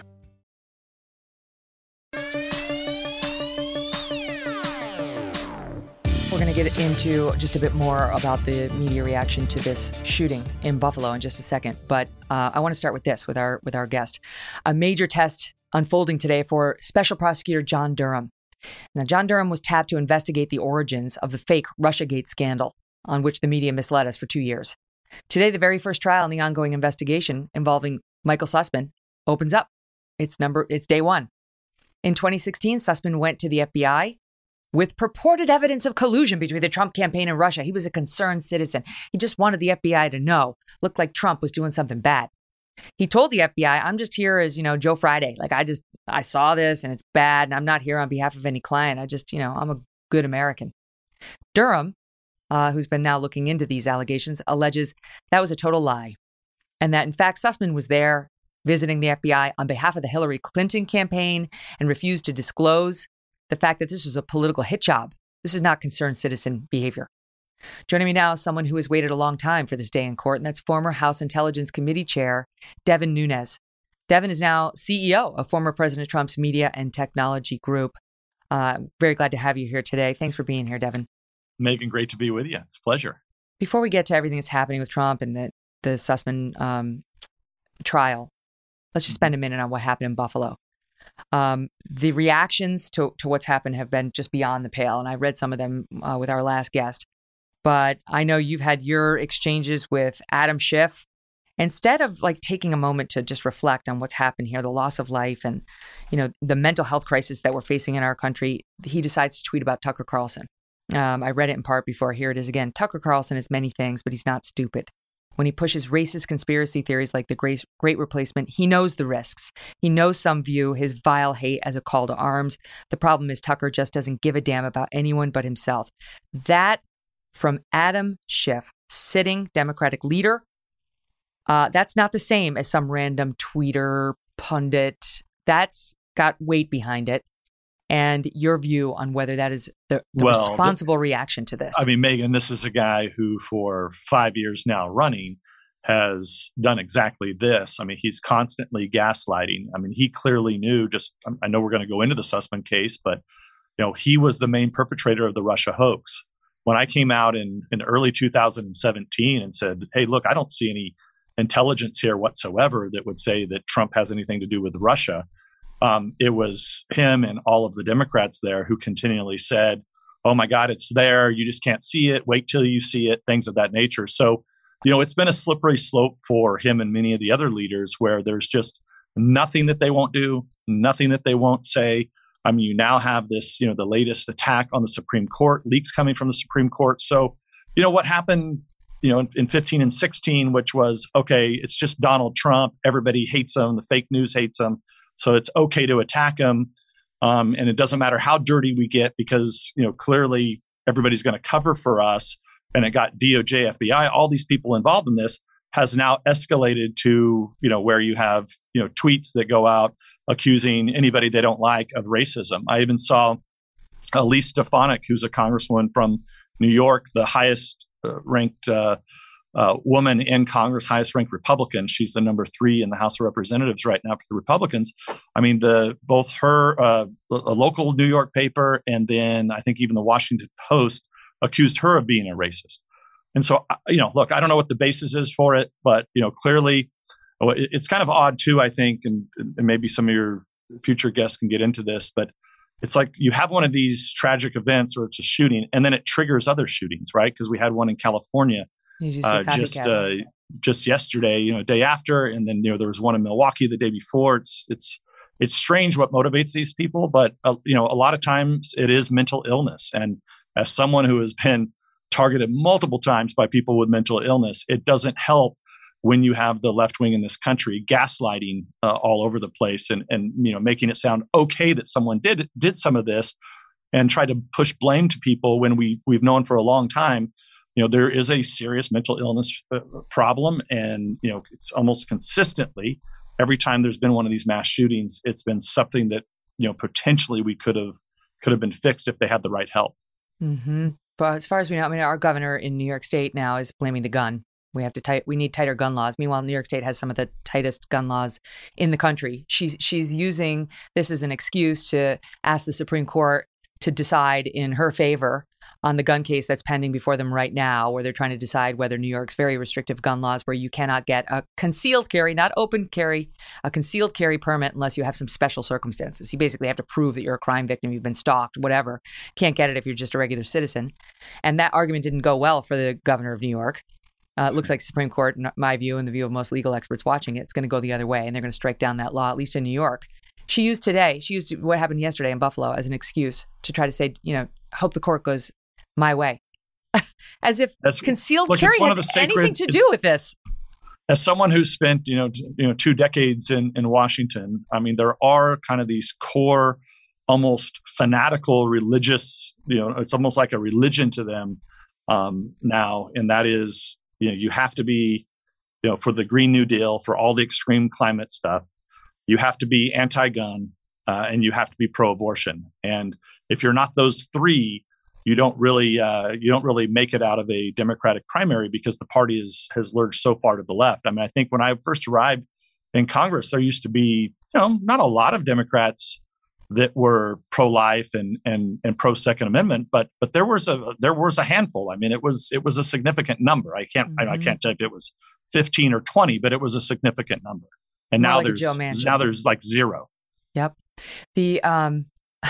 We're going to get into just a bit more about the media reaction to this shooting in Buffalo in just a second. But uh, I want to start with this, with our with our guest. A major test unfolding today for Special Prosecutor John Durham. Now, John Durham was tapped to investigate the origins of the fake Russiagate scandal on which the media misled us for two years. Today, the very first trial in the ongoing investigation involving Michael Sussman opens up. It's number. It's day one. In twenty sixteen, Sussman went to the F B I with purported evidence of collusion between the Trump campaign and Russia. He was a concerned citizen. He just wanted the F B I to know. Looked like Trump was doing something bad. He told the F B I, I'm just here as, you know, Joe Friday. Like, I just, I saw this and it's bad and I'm not here on behalf of any client. I just, you know, I'm a good American. Durham, uh, who's been now looking into these allegations, alleges that was a total lie. And that, in fact, Sussman was there visiting the F B I on behalf of the Hillary Clinton campaign and refused to disclose the fact that this was a political hit job. This is not concerned citizen behavior. Joining me now is someone who has waited a long time for this day in court, and that's former House Intelligence Committee Chair Devin Nunes. Devin is now C E O of former President Trump's Media and Technology Group. Uh, very glad to have you here today. Thanks for being here, Devin. Megan, great to be with you. It's a pleasure. Before we get to everything that's happening with Trump and the, the Sussman um, trial, let's just spend a minute on what happened in Buffalo. Um, the reactions to, to what's happened have been just beyond the pale, and I read some of them uh, with our last guest. But I know you've had your exchanges with Adam Schiff. Instead of like taking a moment to just reflect on what's happened here, the loss of life and, you know, the mental health crisis that we're facing in our country, he decides to tweet about Tucker Carlson. Um, I read it in part before. Here it is again. Tucker Carlson is many things, but he's not stupid. When he pushes racist conspiracy theories like the great, great replacement, he knows the risks. He knows some view his vile hate as a call to arms. The problem is Tucker just doesn't give a damn about anyone but himself. That from Adam Schiff, sitting Democratic leader. Uh, that's not the same as some random tweeter, pundit. That's got weight behind it. And your view on whether that is the, the well, responsible reaction to this. I mean, Megan, this is a guy who for five years now running has done exactly this. I mean, he's constantly gaslighting. I mean, he clearly knew just, I know we're going to go into the Sussman case, but, you know, he was the main perpetrator of the Russia hoax. When I came out in, in early two thousand seventeen and said, hey, look, I don't see any intelligence here whatsoever that would say that Trump has anything to do with Russia. Um, it was him and all of the Democrats there who continually said, oh my God, it's there. You just can't see it. Wait till you see it, things of that nature. So, you know, it's been a slippery slope for him and many of the other leaders where there's just nothing that they won't do, nothing that they won't say. I mean, you now have this, you know, the latest attack on the Supreme Court, leaks coming from the Supreme Court. So, you know, what happened, you know, in, in fifteen and sixteen, which was, okay, it's just Donald Trump. Everybody hates him. The fake news hates him. So it's okay to attack him. Um, and it doesn't matter how dirty we get because, you know, clearly everybody's going to cover for us. And it got D O J, F B I, all these people involved in this has now escalated to, you know, where you have, you know, tweets that go out accusing anybody they don't like of racism. I even saw Elise Stefanik, who's a congresswoman from New York, the highest uh, ranked uh, uh, woman in Congress, highest ranked Republican. She's the number three in the House of Representatives right now for the Republicans. I mean, the both her, uh, a local New York paper, and then I think even the Washington Post accused her of being a racist. And so, you know, look, I don't know what the basis is for it, but, you know, clearly it's kind of odd too, I think, and, and maybe some of your future guests can get into this, but it's like you have one of these tragic events or it's a shooting and then it triggers other shootings, right? Because we had one in California uh, just uh, just yesterday, you know, day after, and then, you know, there was one in Milwaukee the day before. It's it's it's strange what motivates these people, but uh, you know, a lot of times it is mental illness. And as someone who has been targeted multiple times by people with mental illness, it doesn't help when you have the left wing in this country gaslighting uh, all over the place and and you know, making it sound okay that someone did did some of this and try to push blame to people when we we've known for a long time, you know, there is a serious mental illness uh, problem. And, you know, it's almost consistently every time there's been one of these mass shootings, it's been something that, you know, potentially we could have could have been fixed if they had the right help. Mm-hmm. But as far as we know, I mean, our governor in New York State now is blaming the gun. We have to tight. We need tighter gun laws. Meanwhile, New York State has some of the tightest gun laws in the country. She's she's using this as an excuse to ask the Supreme Court to decide in her favor on the gun case that's pending before them right now, where they're trying to decide whether New York's very restrictive gun laws, where you cannot get a concealed carry, not open carry, a concealed carry permit unless you have some special circumstances. You basically have to prove that you're a crime victim, you've been stalked, whatever. Can't get it if you're just a regular citizen. And that argument didn't go well for the governor of New York. Uh, it looks like Supreme Court, in my view and the view of most legal experts watching it, it's going to go the other way, and they're going to strike down that law, at least in New York. She used today, she used what happened yesterday in Buffalo as an excuse to try to say, you know, hope the court goes my way. As if That's, concealed look, carry has sacred, anything to do with this. As someone who's spent, you know, t- you know, two decades in, in Washington, I mean, there are kind of these core, almost fanatical religious, you know, it's almost like a religion to them um, now. And that is, you know, you have to be, you know, for the Green New Deal, for all the extreme climate stuff, you have to be anti-gun uh, and you have to be pro-abortion. And if you're not those three, you don't really uh, you don't really make it out of a Democratic primary because the party is, has lurched so far to the left. I mean, I think when I first arrived in Congress, there used to be, you know, not a lot of Democrats that were pro-life and and and pro-Second Amendment, but but there was a there was a handful. I mean, it was it was a significant number. I can't mm-hmm. I, I can't tell if it was fifteen or twenty, but it was a significant number. And More now like there's now there's like zero. Yep. The um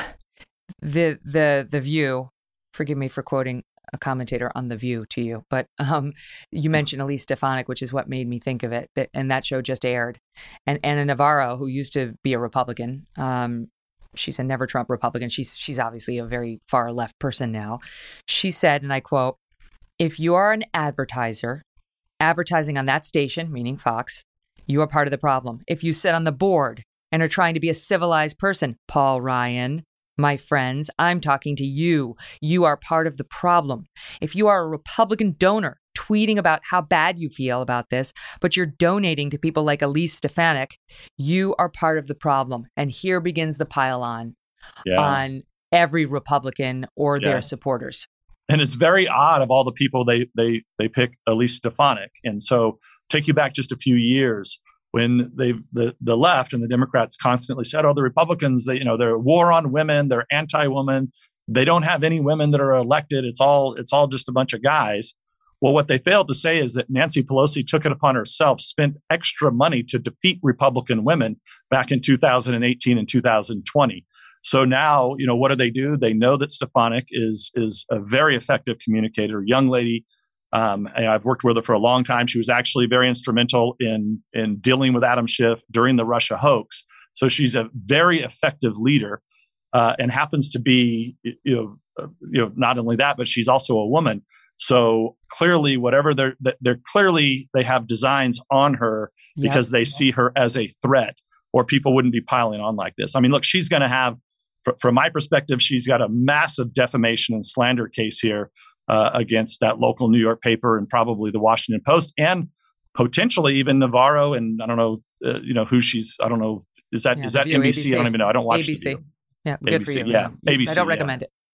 the the the View. Forgive me for quoting a commentator on The View to you, but um, you mentioned Elise Stefanik, which is what made me think of it. That, and that show just aired. And Ana Navarro, who used to be a Republican, um, she's a never Trump Republican. She's she's obviously a very far left person now. She said, and I quote, "If you are an advertiser advertising on that station, meaning Fox, you are part of the problem. If you sit on the board and are trying to be a civilized person, Paul Ryan, my friends, I'm talking to you. You are part of the problem. If you are a Republican donor tweeting about how bad you feel about this, but you're donating to people like Elise Stefanik, you are part of the problem." And here begins the pile-on yeah. on every Republican or yes. their supporters. And it's very odd of all the people they they they pick Elise Stefanik. And so take you back just a few years when they've the, the left and the Democrats constantly said, oh, the Republicans, they, you know, they're war on women, they're anti-women, they don't have any women that are elected. It's all it's all just a bunch of guys. Well, what they failed to say is that Nancy Pelosi took it upon herself, spent extra money to defeat Republican women back in two thousand eighteen and two thousand twenty. So now, you know, what do they do? They know that Stefanik is is a very effective communicator, young lady. Um, and I've worked with her for a long time. She was actually very instrumental in in dealing with Adam Schiff during the Russia hoax. So she's a very effective leader, uh, and happens to be, you know, uh, you know, not only that, but she's also a woman. So clearly, whatever they're they're clearly they have designs on her because yep. they see her as a threat, or people wouldn't be piling on like this. I mean, look, she's going to have, fr- from my perspective, she's got a massive defamation and slander case here. Uh, against that local New York paper and probably the Washington Post, and potentially even Navarro. And I don't know, uh, you know, who she's, I don't know, is that, yeah, is that View, N B C? A B C? I don't even know. I don't watch A B C. The yeah, good A B C. For you. Yeah, A B C. I don't yeah. recommend it.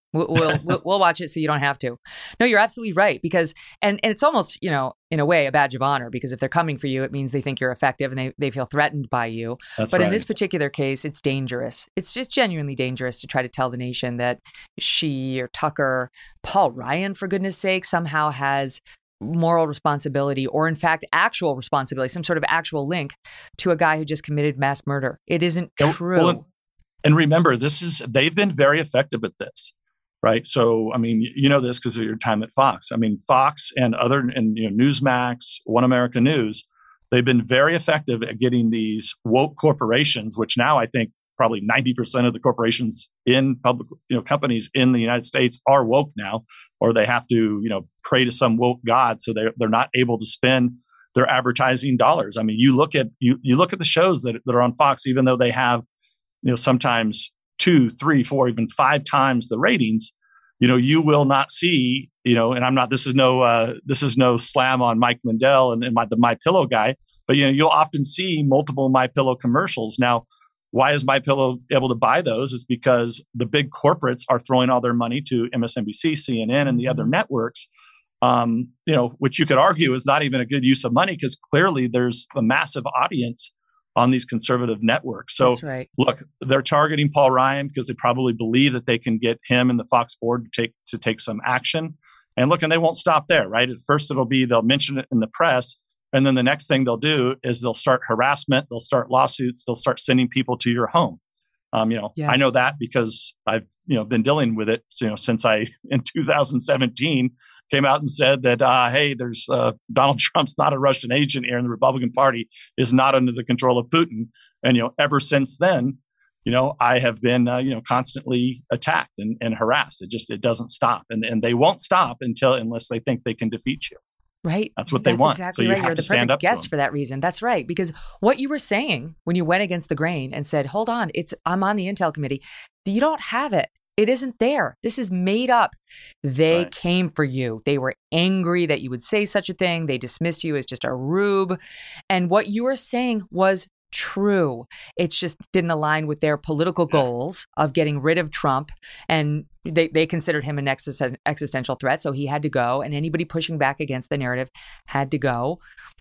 We'll, we'll, we'll, we'll watch it so you don't have to. No, you're absolutely right. Because, and, and it's almost, you know, in a way, a badge of honor, because if they're coming for you, it means they think you're effective and they, they feel threatened by you. That's but right. in this particular case, it's dangerous. It's just genuinely dangerous to try to tell the nation that she or Tucker, Paul Ryan, for goodness sake, somehow has moral responsibility or in fact actual responsibility, some sort of actual link to a guy who just committed mass murder. It isn't true. Well, and, and remember, this is, they've been very effective at this. Right. So, I mean, you know this because of your time at Fox. I mean, Fox and other, and you know, Newsmax, One America News, they've been very effective at getting these woke corporations, which now I think probably ninety percent of the corporations in public, you know, companies in the United States are woke now, or they have to, you know, pray to some woke god, so they're they're not able to spend their advertising dollars. I mean, you look at you you look at the shows that that are on Fox, even though they have, you know, sometimes two, three, four, even five times the ratings, you know, you will not see, you know, and I'm not, this is no, uh, this is no slam on Mike Lindell and, and my, the MyPillow guy, but, you know, you'll often see multiple MyPillow commercials. Now, why is MyPillow able to buy those? It's because the big corporates are throwing all their money to M S N B C, C N N, and the other networks, um, you know, which you could argue is not even a good use of money because clearly there's a massive audience on these conservative networks. So That's right. Look, they're targeting Paul Ryan because they probably believe that they can get him and the Fox board to take to take some action. And look, and they won't stop there, right? At first it'll be they'll mention it in the press, and then the next thing they'll do is they'll start harassment, they'll start lawsuits, they'll start sending people to your home. Um, you know, Yeah. I know that because I've you know been dealing with it, you know, since I in two thousand seventeen came out and said that, uh, hey, there's uh, Donald Trump's not a Russian agent here, and the Republican Party is not under the control of Putin. And, you know, ever since then, you know, I have been, uh, you know, constantly attacked and, and harassed. It just, it doesn't stop. And, and they won't stop until, unless they think they can defeat you. Right. That's what they That's want. Exactly so you right. have You're to the stand perfect up to guest them. for that reason. That's right. Because what you were saying when you went against the grain and said, hold on, it's I'm on the Intel committee, you don't have it. It isn't there. This is made up. They Right. came for you. They were angry that you would say such a thing. They dismissed you as just a rube. And what you were saying was true. It just didn't align with their political goals of getting rid of Trump. And they, they considered him an existen- existential threat. So he had to go. And anybody pushing back against the narrative had to go.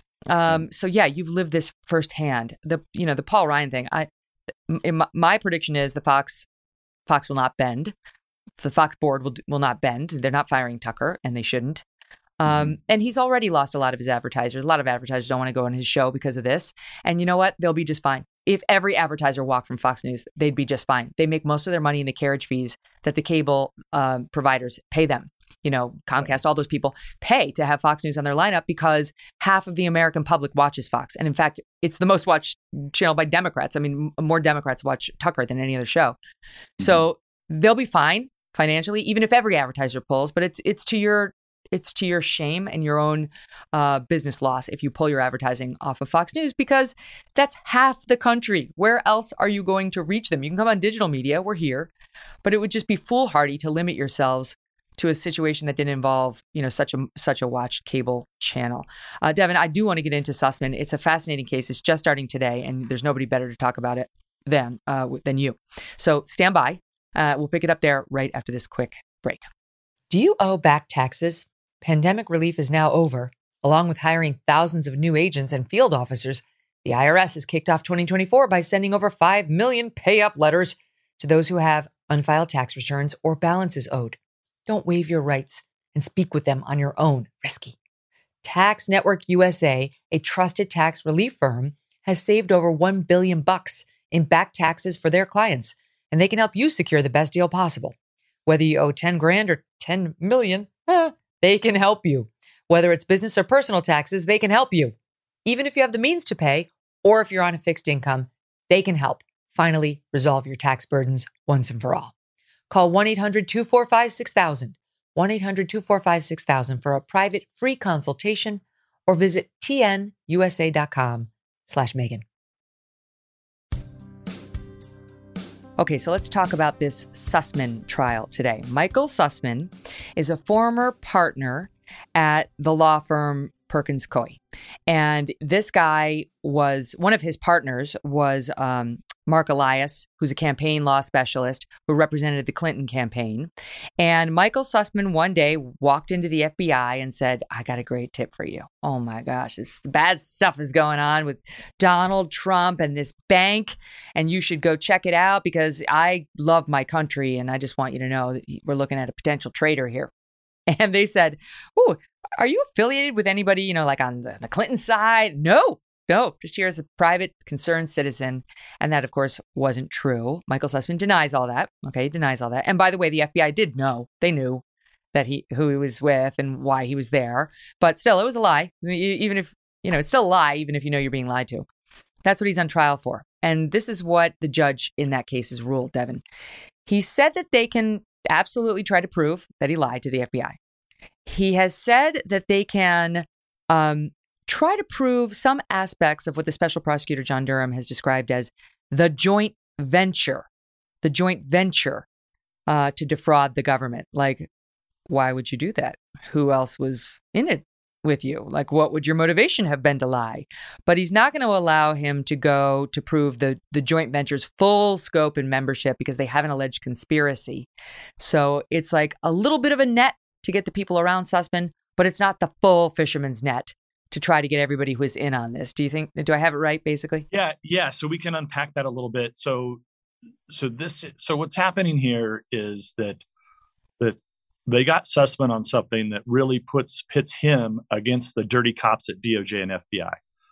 Um, so, yeah, you've lived this firsthand. The, you know, the Paul Ryan thing. I, in my, my prediction is the Fox Fox will not bend. The Fox board will will not bend. They're not firing Tucker, and they shouldn't. Um, mm-hmm. And he's already lost a lot of his advertisers. A lot of advertisers don't want to go on his show because of this. And you know what? They'll be just fine. If every advertiser walked from Fox News, they'd be just fine. They make most of their money in the carriage fees that the cable um, providers pay them. You know, Comcast, all those people pay to have Fox News on their lineup because half of the American public watches Fox. And in fact, it's the most watched channel by Democrats. I mean, more Democrats watch Tucker than any other show. Mm-hmm. So they'll be fine financially, even if every advertiser pulls. But it's it's to your it's to your shame and your own uh, business loss if you pull your advertising off of Fox News, because that's half the country. Where else are you going to reach them? You can come on digital media. We're here. But it would just be foolhardy to limit yourselves to a situation that didn't involve, you know, such a such a watched cable channel. Uh, Devin, I do want to get into Sussman. It's a fascinating case. It's just starting today, and there's nobody better to talk about it than uh, than you. So stand by. Uh, we'll pick it up there right after this quick break. Do you owe back taxes? Pandemic relief is now over. Along with hiring thousands of new agents and field officers, the I R S has kicked off twenty twenty-four by sending over five million pay-up letters to those who have unfiled tax returns or balances owed. Don't waive your rights and speak with them on your own. Risky. Tax Network U S A, a trusted tax relief firm, has saved over one billion bucks in back taxes for their clients, and they can help you secure the best deal possible. Whether you owe ten grand or ten million, eh, they can help you. Whether it's business or personal taxes, they can help you. Even if you have the means to pay, or if you're on a fixed income, they can help finally resolve your tax burdens once and for all. Call one eight hundred two four five six thousand, one eight hundred two four five six thousand for a private free consultation, or visit tnusa.com slash Megan. Okay, so let's talk about this Sussman trial today. Michael Sussman is a former partner at the law firm Perkins Coie. And this guy was, one of his partners was um, Mark Elias, who's a campaign law specialist who represented the Clinton campaign. And Michael Sussman one day walked into the F B I and said, I got a great tip for you. Oh my gosh, this bad stuff is going on with Donald Trump and this bank, and you should go check it out because I love my country and I just want you to know that we're looking at a potential traitor here. And they said, oh, are you affiliated with anybody, you know, like on the, the Clinton side? No. No, just here as a private concerned citizen. And that, of course, wasn't true. Michael Sussman denies all that. Okay, he denies all that. And by the way, the F B I did know. They knew that he who he was with and why he was there. But still, it was a lie. Even if, you know, it's still a lie, even if you know you're being lied to. That's what he's on trial for. And this is what the judge in that case has ruled, Devin. He said that they can absolutely try to prove that he lied to the F B I. He has said that they can um, try to prove some aspects of what the special prosecutor John Durham has described as the joint venture, the joint venture uh, to defraud the government. Like, why would you do that? Who else was in it with you? Like, what would your motivation have been to lie? But he's not going to allow him to go to prove the, the joint venture's full scope and membership because they have an alleged conspiracy. So it's like a little bit of a net to get the people around Sussman, but it's not the full fisherman's net to try to get everybody who is in on this. Do you think, do I have it right, basically? Yeah, yeah. So we can unpack that a little bit. So, so this, so what's happening here is that, that they got Sussman on something that really puts, pits him against the dirty cops at D O J and F B I.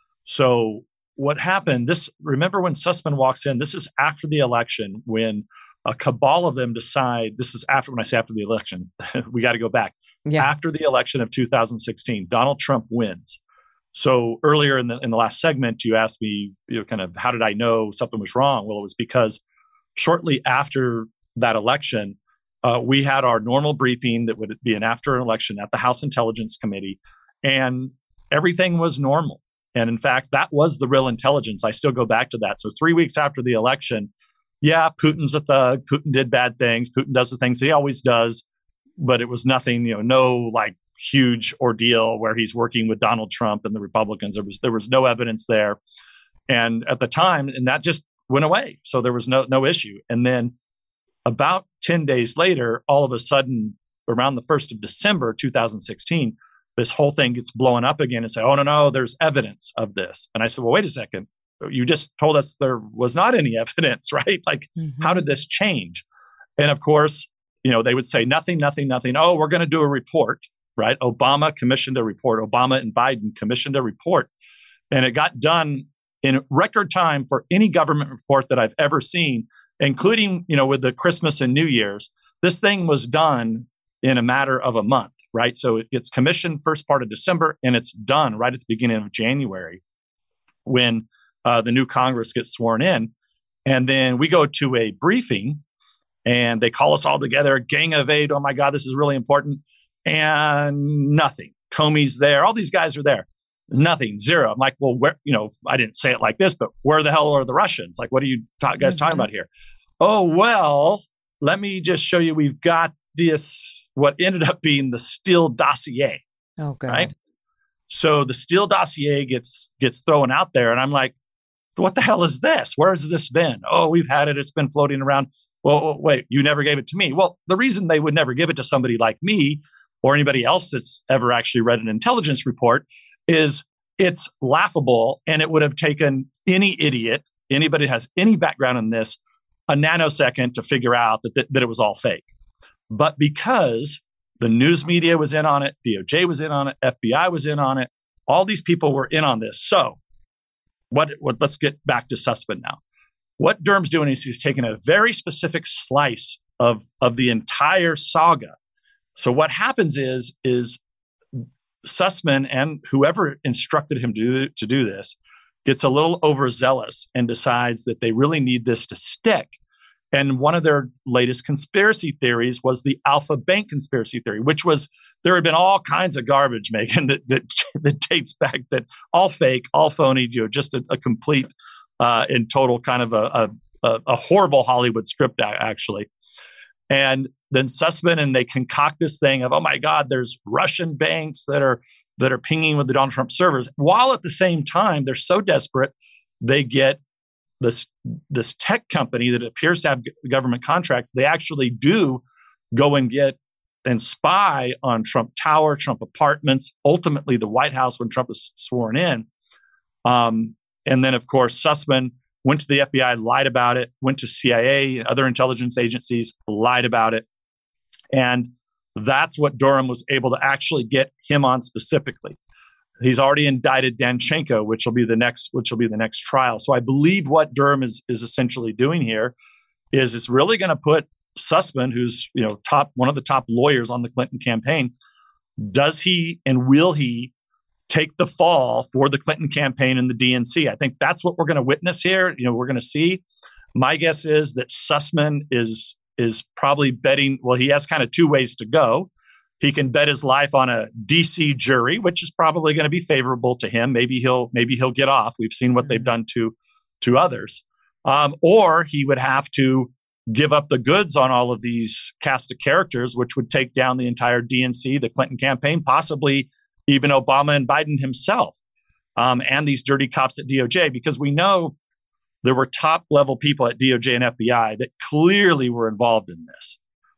So what happened, this, remember when Sussman walks in, this is after the election when a cabal of them decide, this is after, when I say after the election, we got to go back. Yeah. After the election of two thousand sixteen, Donald Trump wins. So earlier in the in the last segment, you asked me, you know, kind of, how did I know something was wrong? Well, it was because shortly after that election, uh, we had our normal briefing that would be an after election at the House Intelligence Committee, and everything was normal. And in fact, that was the real intelligence. I still go back to that. So three weeks after the election, yeah, Putin's a thug. Putin did bad things. Putin does the things he always does, but it was nothing, you know, no like huge ordeal where he's working with Donald Trump and the Republicans. There was there was no evidence there, and at the time, and that just went away. So there was no no issue. And then about ten days later, all of a sudden, around the first of December, two thousand sixteen, this whole thing gets blown up again and say, "Oh no, no, there's evidence of this." And I said, "Well, wait a second. You just told us there was not any evidence, right? Like, mm-hmm. How did this change?" And of course, you know, they would say nothing, nothing, nothing. Oh, we're going to do a report, right? Obama commissioned a report. Obama and Biden commissioned a report. And it got done in record time for any government report that I've ever seen, including, you know, with the Christmas and New Year's. This thing was done in a matter of a month, right? So it gets commissioned first part of December, and it's done right at the beginning of January when Uh, the new Congress gets sworn in. And then we go to a briefing and they call us all together, gang of eight. Oh my God, this is really important. And nothing. Comey's there. All these guys are there. Nothing. Zero. I'm like, well, where, you know, I didn't say it like this, but where the hell are the Russians? Like, what are you ta- guys mm-hmm. talking about here? Oh, well, let me just show you. We've got this, what ended up being the Steele dossier. Oh, God. Right? So the Steele dossier gets gets thrown out there. And I'm like, what the hell is this? Where has this been? Oh, we've had it. It's been floating around. Well, wait, you never gave it to me. Well, the reason they would never give it to somebody like me or anybody else that's ever actually read an intelligence report is it's laughable. And it would have taken any idiot, anybody who has any background in this, a nanosecond to figure out that, that, that it was all fake. But because the news media was in on it, D O J was in on it, F B I was in on it, all these people were in on this. So What, what? Let's get back to Sussman now. What Durham's doing is he's taking a very specific slice of, of the entire saga. So what happens is, is Sussman and whoever instructed him to do, to do this gets a little overzealous and decides that they really need this to stick. And one of their latest conspiracy theories was the Alpha Bank conspiracy theory, which was there had been all kinds of garbage making that that, that dates back, that all fake, all phony, you know, just a, a complete uh, and total kind of a, a, a horrible Hollywood script, actually. And then Sussman and they concoct this thing of, oh my God, there's Russian banks that are that are pinging with the Donald Trump servers, while at the same time they're so desperate they get this this tech company that appears to have g- government contracts, they actually do go and get and spy on Trump Tower, Trump Apartments, ultimately the White House when Trump was sworn in. Um, and then, of course, Sussman went to the F B I, lied about it, went to C I A, other intelligence agencies, lied about it. And that's what Durham was able to actually get him on specifically. He's already indicted Danchenko, which will be the next, which will be the next trial. So I believe what Durham is is essentially doing here is it's really going to put Sussman, who's you know top one of the top lawyers on the Clinton campaign, does he and will he take the fall for the Clinton campaign and the D N C? I think that's what we're going to witness here. You know, we're going to see. My guess is that Sussman is is probably betting. Well, he has kind of two ways to go. He can bet his life on a D C jury, which is probably going to be favorable to him. Maybe he'll maybe he'll get off. We've seen what mm-hmm. they've done to to others. Um, or he would have to give up the goods on all of these cast of characters, which would take down the entire D N C, the Clinton campaign, possibly even Obama and Biden himself, um, and these dirty cops at D O J, because we know there were top level people at D O J and F B I that clearly were involved in this.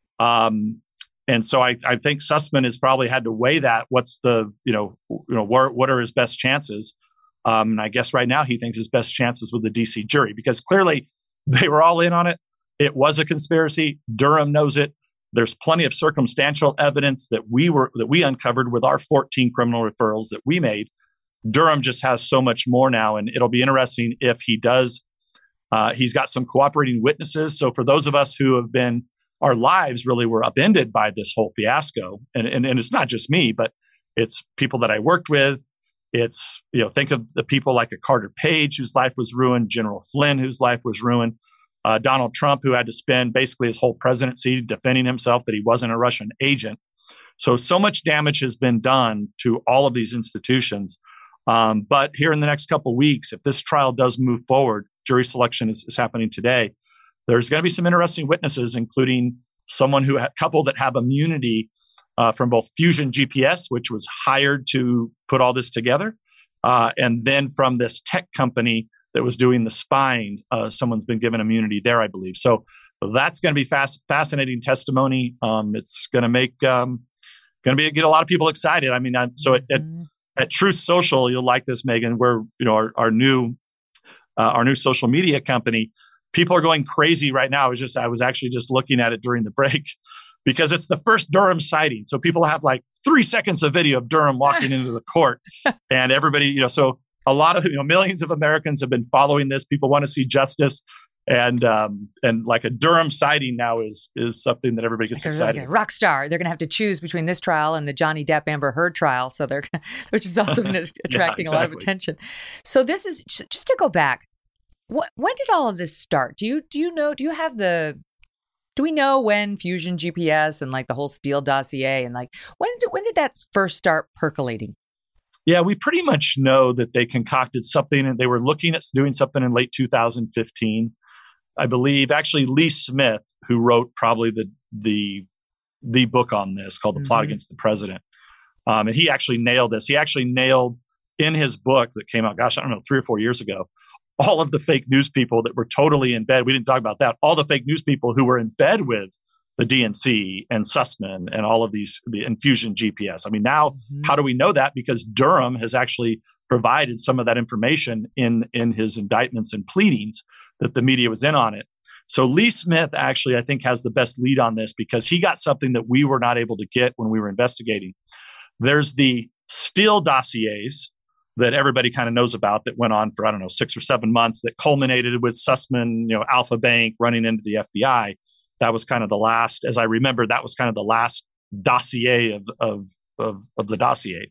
Um, and so I, I think Sussman has probably had to weigh that. What's the, you know, you know, what, what are his best chances? Um, and I guess right now he thinks his best chances with the D C jury, because clearly they were all in on it. It was a conspiracy. Durham knows it. There's plenty of circumstantial evidence that we were that we uncovered with our fourteen criminal referrals that we made. Durham just has so much more now, and it'll be interesting if he does. Uh, he's got some cooperating witnesses. So for those of us who have been, our lives really were upended by this whole fiasco, and and, and it's not just me, but it's people that I worked with. It's, you know, think of the people like a Carter Page, whose life was ruined, General Flynn, whose life was ruined. Uh, Donald Trump, who had to spend basically his whole presidency defending himself that he wasn't a Russian agent. So, so much damage has been done to all of these institutions. Um, but here in the next couple of weeks, if this trial does move forward, jury selection is, is happening today, there's going to be some interesting witnesses, including someone who, a couple that have immunity uh, from both Fusion G P S, which was hired to put all this together, uh, and then from this tech company that was doing the spying. Uh, someone's been given immunity there, I believe. So that's going to be fast, fascinating testimony. Um, it's going to make um, going to be get a lot of people excited. I mean, I, so at, at, at Truth Social, you'll like this, Megan. We're you know our, our new uh, our new social media company. People are going crazy right now. I was just I was actually just looking at it during the break because it's the first Durham sighting. So people have like three seconds of video of Durham walking into the court, and everybody you know so. A lot of, you know, millions of Americans have been following this. People want to see justice, and um, and like a Durham sighting now is is something that everybody gets like excited. Like a rock star. They're going to have to choose between this trial and the Johnny Depp Amber Heard trial, so they're which is also been attracting yeah, exactly. a lot of attention. So this is just to go back. What when did all of this start? Do you do you know? Do you have the? Do we know when Fusion G P S and like the whole Steele dossier and like when did, when did that first start percolating? Yeah, we pretty much know that they concocted something and they were looking at doing something in late two thousand fifteen. I believe actually Lee Smith, who wrote probably the the the book on this called The mm-hmm. Plot Against the President. Um, and he actually nailed this. He actually nailed in his book that came out, gosh, I don't know, three or four years ago, all of the fake news people that were totally in bed. We didn't talk about that. All the fake news people who were in bed with the D N C and Sussman and all of these, the Infusion G P S. I mean, now, mm-hmm. how do we know that? Because Durham has actually provided some of that information in, in his indictments and pleadings that the media was in on it. So Lee Smith actually, I think, has the best lead on this because he got something that we were not able to get when we were investigating. There's the Steele dossiers that everybody kind of knows about that went on for, I don't know, six or seven months that culminated with Sussman, you know, Alpha Bank running into the F B I. That was kind of the last, as I remember, that was kind of the last dossier of of of, of the dossier.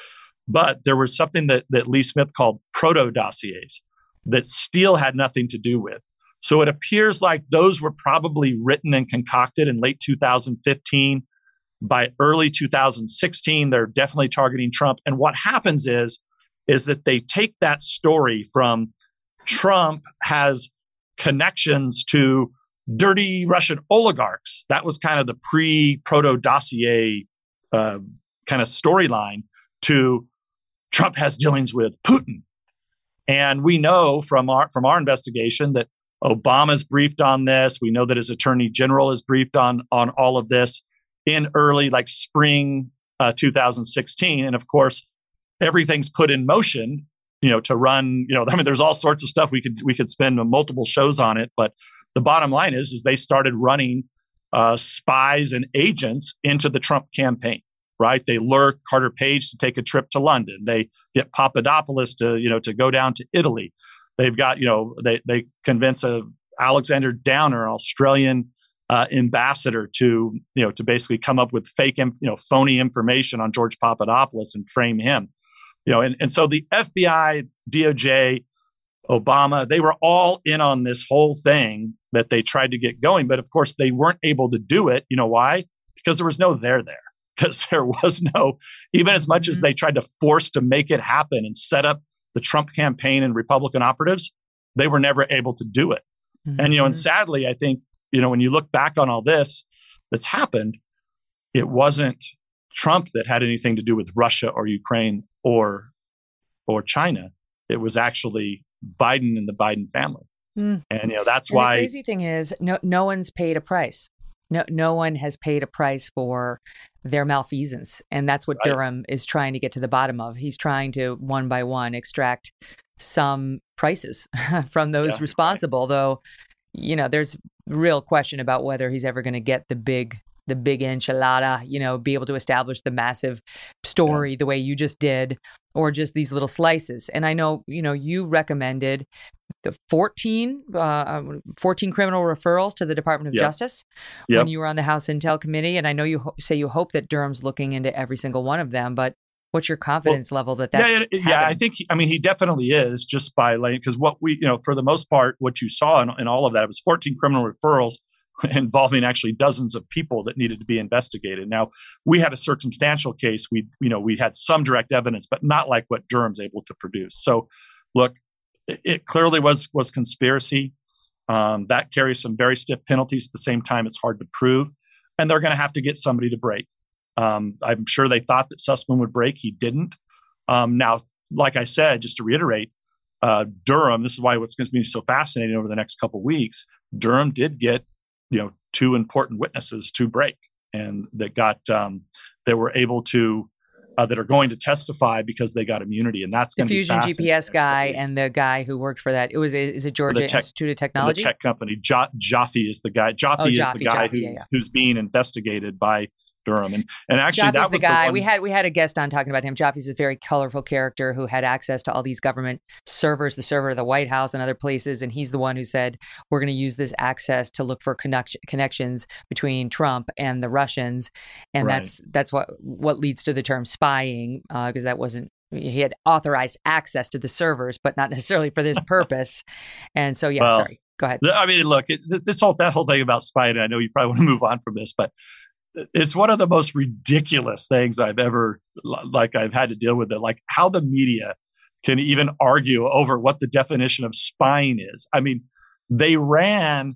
But there was something that, that Lee Smith called proto-dossiers that Steele had nothing to do with. So it appears like those were probably written and concocted in late two thousand fifteen. By early two thousand sixteen, they're definitely targeting Trump. And what happens is, is that they take that story from Trump has connections to dirty Russian oligarchs. That was kind of the pre-proto-dossier uh, kind of storyline to Trump has dealings with Putin. And we know from our from our investigation that Obama's briefed on this. We know that his attorney general is briefed on on all of this in early, like spring uh, two thousand sixteen. And of course, everything's put in motion, you know, to run. You know, I mean, there's all sorts of stuff we could we could spend multiple shows on it. But the bottom line is, is they started running uh, spies and agents into the Trump campaign. Right? They lure Carter Page to take a trip to London. They get Papadopoulos to, you know, to go down to Italy. They've got, you know, they they convince a Alexander Downer, an Australian uh, ambassador, to, you know, to basically come up with fake, you know, phony information on George Papadopoulos and frame him. You know, and, and so the F B I, D O J, Obama, they were all in on this whole thing that they tried to get going. But of course, they weren't able to do it. You know why? Because there was no there there. Because there was no, even as much as they tried to force to make it happen and set up the Trump campaign and Republican operatives, they were never able to do it. Mm-hmm. And, you know, and sadly, I think, you know, when you look back on all this that's happened, it wasn't Trump that had anything to do with Russia or Ukraine or, or China. It was actually Biden and the Biden family. Mm. And, you know, that's and why. The crazy thing is no, no one's paid a price. No, no one has paid a price for their malfeasance. And that's what right. Durham is trying to get to the bottom of. He's trying to, one by one, extract some prices from those yeah. responsible, though, you know, there's real question about whether he's ever going to get the big, the big enchilada, you know, be able to establish the massive story yeah. the way you just did, or just these little slices. And I know, you know, you recommended the fourteen, uh, fourteen criminal referrals to the Department of yep. Justice yep. when you were on the House Intel Committee. And I know you ho- say you hope that Durham's looking into every single one of them, but what's your confidence well, level that that's yeah, yeah, yeah, I think, I mean, he definitely is, just by like, because what we, you know, for the most part, what you saw in, in all of that, it was fourteen criminal referrals involving actually dozens of people that needed to be investigated. Now, we had a circumstantial case. We, you know, we had some direct evidence, but not like what Durham's able to produce. So, look, it, it clearly was was conspiracy. Um, that carries some very stiff penalties. At the same time, it's hard to prove, and they're going to have to get somebody to break. Um, I'm sure they thought that Sussman would break. He didn't. Um, now, like I said, just to reiterate, uh, Durham. This is why what's going to be so fascinating over the next couple of weeks. Durham did get, you know, two important witnesses to break, and that got um, they were able to uh, that are going to testify because they got immunity, and that's going to be Fusion G P S guy and the guy who worked for that. It was is it Georgia tech, Institute of Technology? The tech company. Jo- Jaffe is the guy. Jaffe oh, is Jaffe, the guy Jaffe, who's, yeah, yeah. who's being investigated by Durham, and and actually Jaffe's that was the guy. the one, we had we had a guest on talking about him. Jaffe's a very colorful character who had access to all these government servers, the server of the White House and other places, and he's the one who said we're going to use this access to look for connection, connections between Trump and the Russians, and right. that's that's what what leads to the term spying, because uh, that wasn't. He had authorized access to the servers, but not necessarily for this purpose. And so, yeah, well, sorry, go ahead. I mean, look, it, this whole that whole thing about spying. I know you probably want to move on from this, but it's one of the most ridiculous things I've ever, like I've had to deal with it, like how the media can even argue over what the definition of spying is. I mean, they ran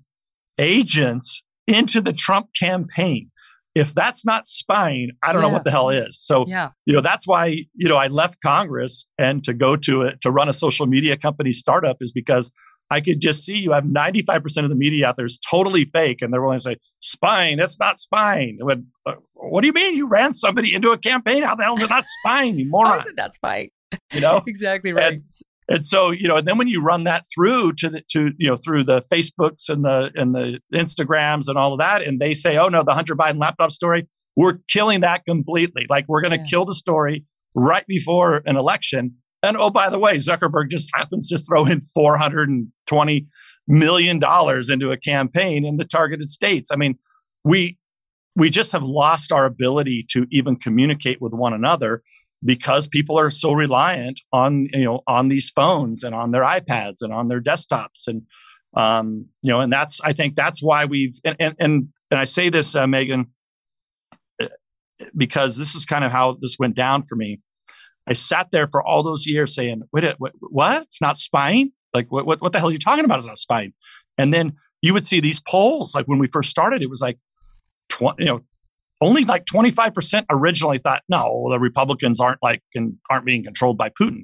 agents into the Trump campaign. If that's not spying, I don't yeah. know what the hell is. So, yeah. you know, that's why, you know, I left Congress and to go to it, to run a social media company startup is because I could just see you have ninety-five percent of the media out there is totally fake. And they're willing to say, spying, that's not spying. When, uh, what do you mean you ran somebody into a campaign? How the hell is it not spying, you morons? How is it not spying? You know? Exactly right. And, and so, you know, and then when you run that through to the, to, you know, through the Facebooks and the, and the Instagrams and all of that, and they say, oh no, the Hunter Biden laptop story, we're killing that completely. Like we're going to yeah. kill the story right before an election. And oh, by the way, Zuckerberg just happens to throw in four hundred twenty million dollars into a campaign in the targeted states. I mean, we we just have lost our ability to even communicate with one another because people are so reliant on, you know, on these phones and on their iPads and on their desktops. And, um, you know, and that's, I think that's why we've, and, and, and, and I say this, uh, Megan, because this is kind of how this went down for me. I sat there for all those years saying, wait, what, what? It's not spying? Like, what, what, what the hell are you talking about? It's not spying. And then you would see these polls. Like when we first started, it was like, twenty, you know, only like twenty-five percent originally thought, no, the Republicans aren't like, and aren't being controlled by Putin.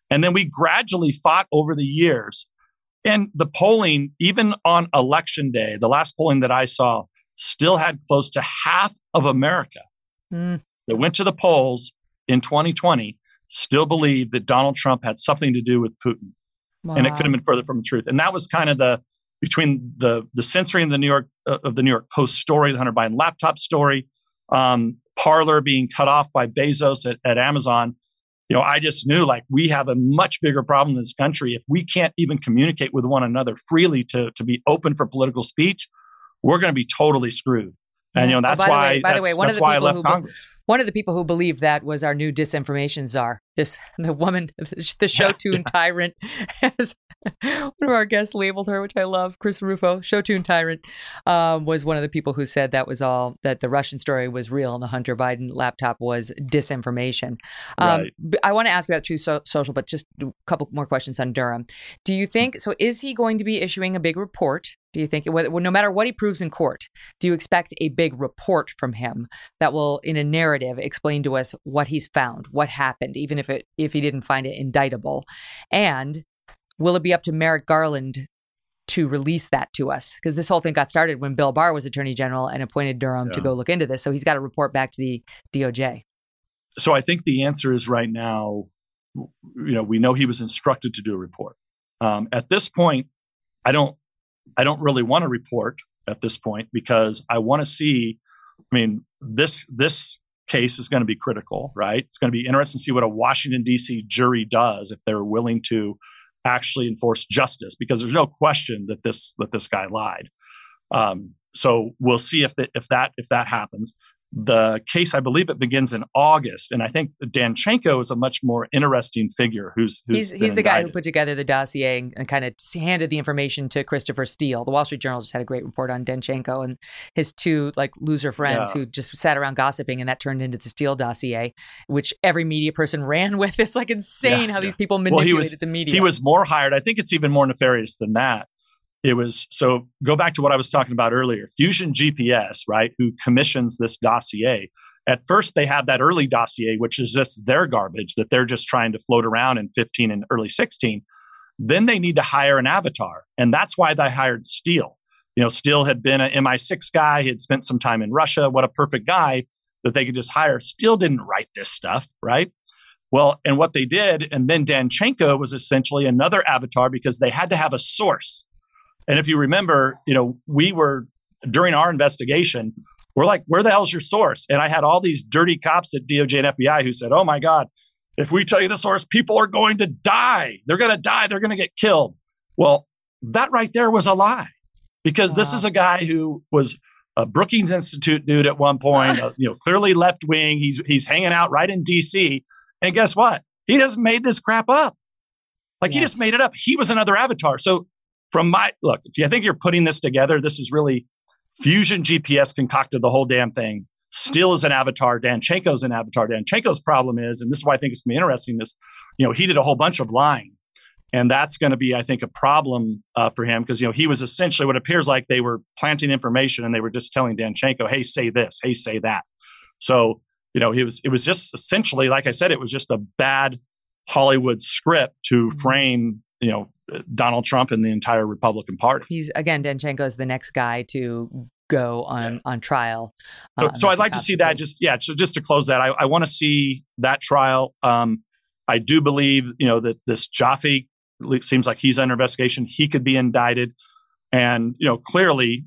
And then we gradually fought over the years. And the polling, even on election day, the last polling that I saw, still had close to half of America mm. that went to the polls in twenty twenty still believed that Donald Trump had something to do with Putin. Wow. And it could have been further from the truth. And that was kind of the, between the the censoring of the New York, uh, of the New York Post story, the Hunter Biden laptop story, um, Parler being cut off by Bezos at, at Amazon, you know, I just knew like we have a much bigger problem in this country. If we can't even communicate with one another freely to, to be open for political speech, we're going to be totally screwed. And, you know, that's oh, by why, the way, by the way, one that's of the why I people left who Congress. One of the people who believed that was our new disinformation czar. This the woman, the show tune yeah. tyrant, as one of our guests labeled her, which I love, Chris Rufo, show tune tyrant, um, was one of the people who said that was all, that the Russian story was real and the Hunter Biden laptop was disinformation. Um, right. I want to ask about Truth so- Social, but just a couple more questions on Durham. Do you think, so is he going to be issuing a big report? Do you think, well, no matter what he proves in court, do you expect a big report from him that will, in a narrative, explain to us what he's found, what happened, even if it if he didn't find it indictable? And will it be up to Merrick Garland to release that to us? Because this whole thing got started when Bill Barr was Attorney General and appointed Durham yeah. to go look into this. So he's got to report back to the D O J. So I think the answer is right now, you know, we know he was instructed to do a report. Um, at this point, I don't. I don't really want to report at this point because I want to see, I mean, this this case is going to be critical, right? It's going to be interesting to see what a Washington, D C jury does if they're willing to actually enforce justice, because there's no question that this that this guy lied. Um, so we'll see if the, if that if that happens. The case, I believe it begins in August. And I think Danchenko is a much more interesting figure who's, who's He's, he's the guy who put together the dossier and, and kind of handed the information to Christopher Steele. The Wall Street Journal just had a great report on Danchenko and his two like loser friends yeah. who just sat around gossiping, and that turned into the Steele dossier, which every media person ran with. It's like insane yeah, how yeah. these people manipulated well, he was, the media. He was more hired. I think it's even more nefarious than that. It was, so go back to what I was talking about earlier, Fusion G P S, right, who commissions this dossier. At first, they had that early dossier, which is just their garbage that they're just trying to float around in fifteen and early sixteen. Then they need to hire an avatar. And that's why they hired Steele. You know, Steele had been an M I six guy. He had spent some time in Russia. What a perfect guy that they could just hire. Steele didn't write this stuff, right? Well, and what they did, and then Danchenko was essentially another avatar because they had to have a source. And if you remember, you know, we were, during our investigation, we're like, where the hell's your source? And I had all these dirty cops at D O J and F B I who said, oh my God, if we tell you the source, people are going to die. They're going to die. They're going to get killed. Well, that right there was a lie, because wow. this is a guy who was a Brookings Institute dude at one point, uh, you know, clearly left wing. He's, he's hanging out right in D C. And guess what? He just made this crap up. Like yes. he just made it up. He was another avatar. So from my look, if you think you're putting this together, this is really Fusion G P S concocted the whole damn thing. Steele is an avatar. Danchenko's an avatar. Danchenko's problem is, and this is why I think it's going to be interesting, is, you know, he did a whole bunch of lying. And that's going to be, I think, a problem uh, for him, because, you know, he was essentially what appears like they were planting information and they were just telling Danchenko, hey, say this, hey, say that. So, you know, he was, it was just essentially, like I said, it was just a bad Hollywood script to frame, you know, Donald Trump and the entire Republican Party. He's, again, Danchenko is the next guy to go on, yeah. on trial. Uh, so so I'd like to see that just, yeah, so just to close that, I, I want to see that trial. Um, I do believe, you know, that this Jaffe seems like he's under investigation. He could be indicted. And, you know, clearly,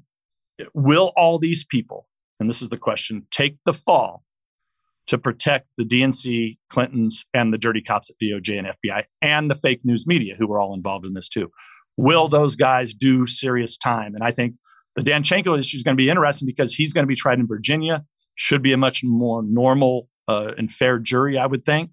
will all these people, and this is the question, take the fall to protect the D N C, Clintons, and the dirty cops at D O J and F B I, and the fake news media who were all involved in this too? Will those guys do serious time? And I think the Danchenko issue is going to be interesting because he's going to be tried in Virginia. Should be a much more normal uh, and fair jury, I would think.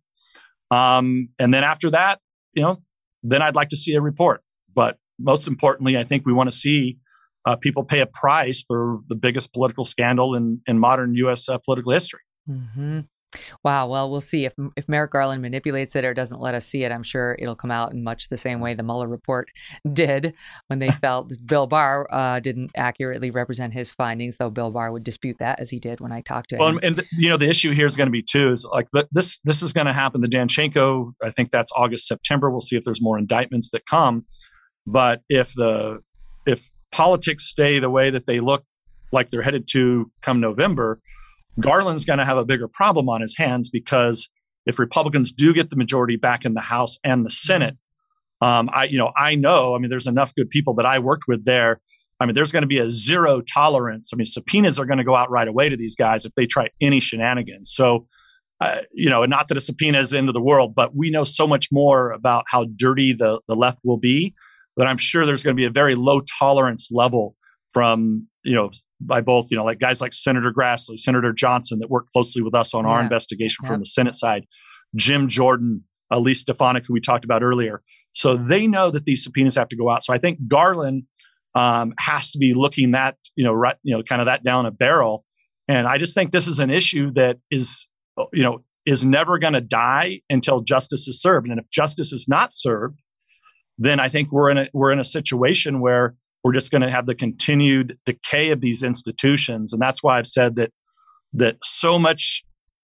Um, and then after that, you know, then I'd like to see a report. But most importantly, I think we want to see uh, people pay a price for the biggest political scandal in, in modern U S uh, political history. Mm-hmm. Wow. Well, we'll see if if Merrick Garland manipulates it or doesn't let us see it. I'm sure it'll come out in much the same way the Mueller report did when they felt Bill Barr uh, didn't accurately represent his findings, though Bill Barr would dispute that as he did when I talked to him. Well, and you know, the issue here is going to be too is like this. This is going to happen. The Danchenko, I think that's August, September. We'll see if there's more indictments that come. But if the if politics stay the way that they look like they're headed to come November, Garland's going to have a bigger problem on his hands, because if Republicans do get the majority back in the House and the Senate, um, I, you know, I know, I mean, there's enough good people that I worked with there. I mean, there's going to be a zero tolerance. I mean, subpoenas are going to go out right away to these guys if they try any shenanigans. So, uh, you know, not that a subpoena is the end of the world, but we know so much more about how dirty the, the left will be that I'm sure there's going to be a very low tolerance level from, you know, by both, you know, like guys like Senator Grassley, Senator Johnson that worked closely with us on yeah. our investigation yeah. from the Senate side, Jim Jordan, Elise Stefanik, who we talked about earlier. So they know that these subpoenas have to go out. So I think Garland um, has to be looking that, you know, right, you know, kind of that down a barrel. And I just think this is an issue that is, you know, is never going to die until justice is served. And if justice is not served, then I think we're in a we're in a situation where we're just going to have the continued decay of these institutions. And that's why I've said that that so much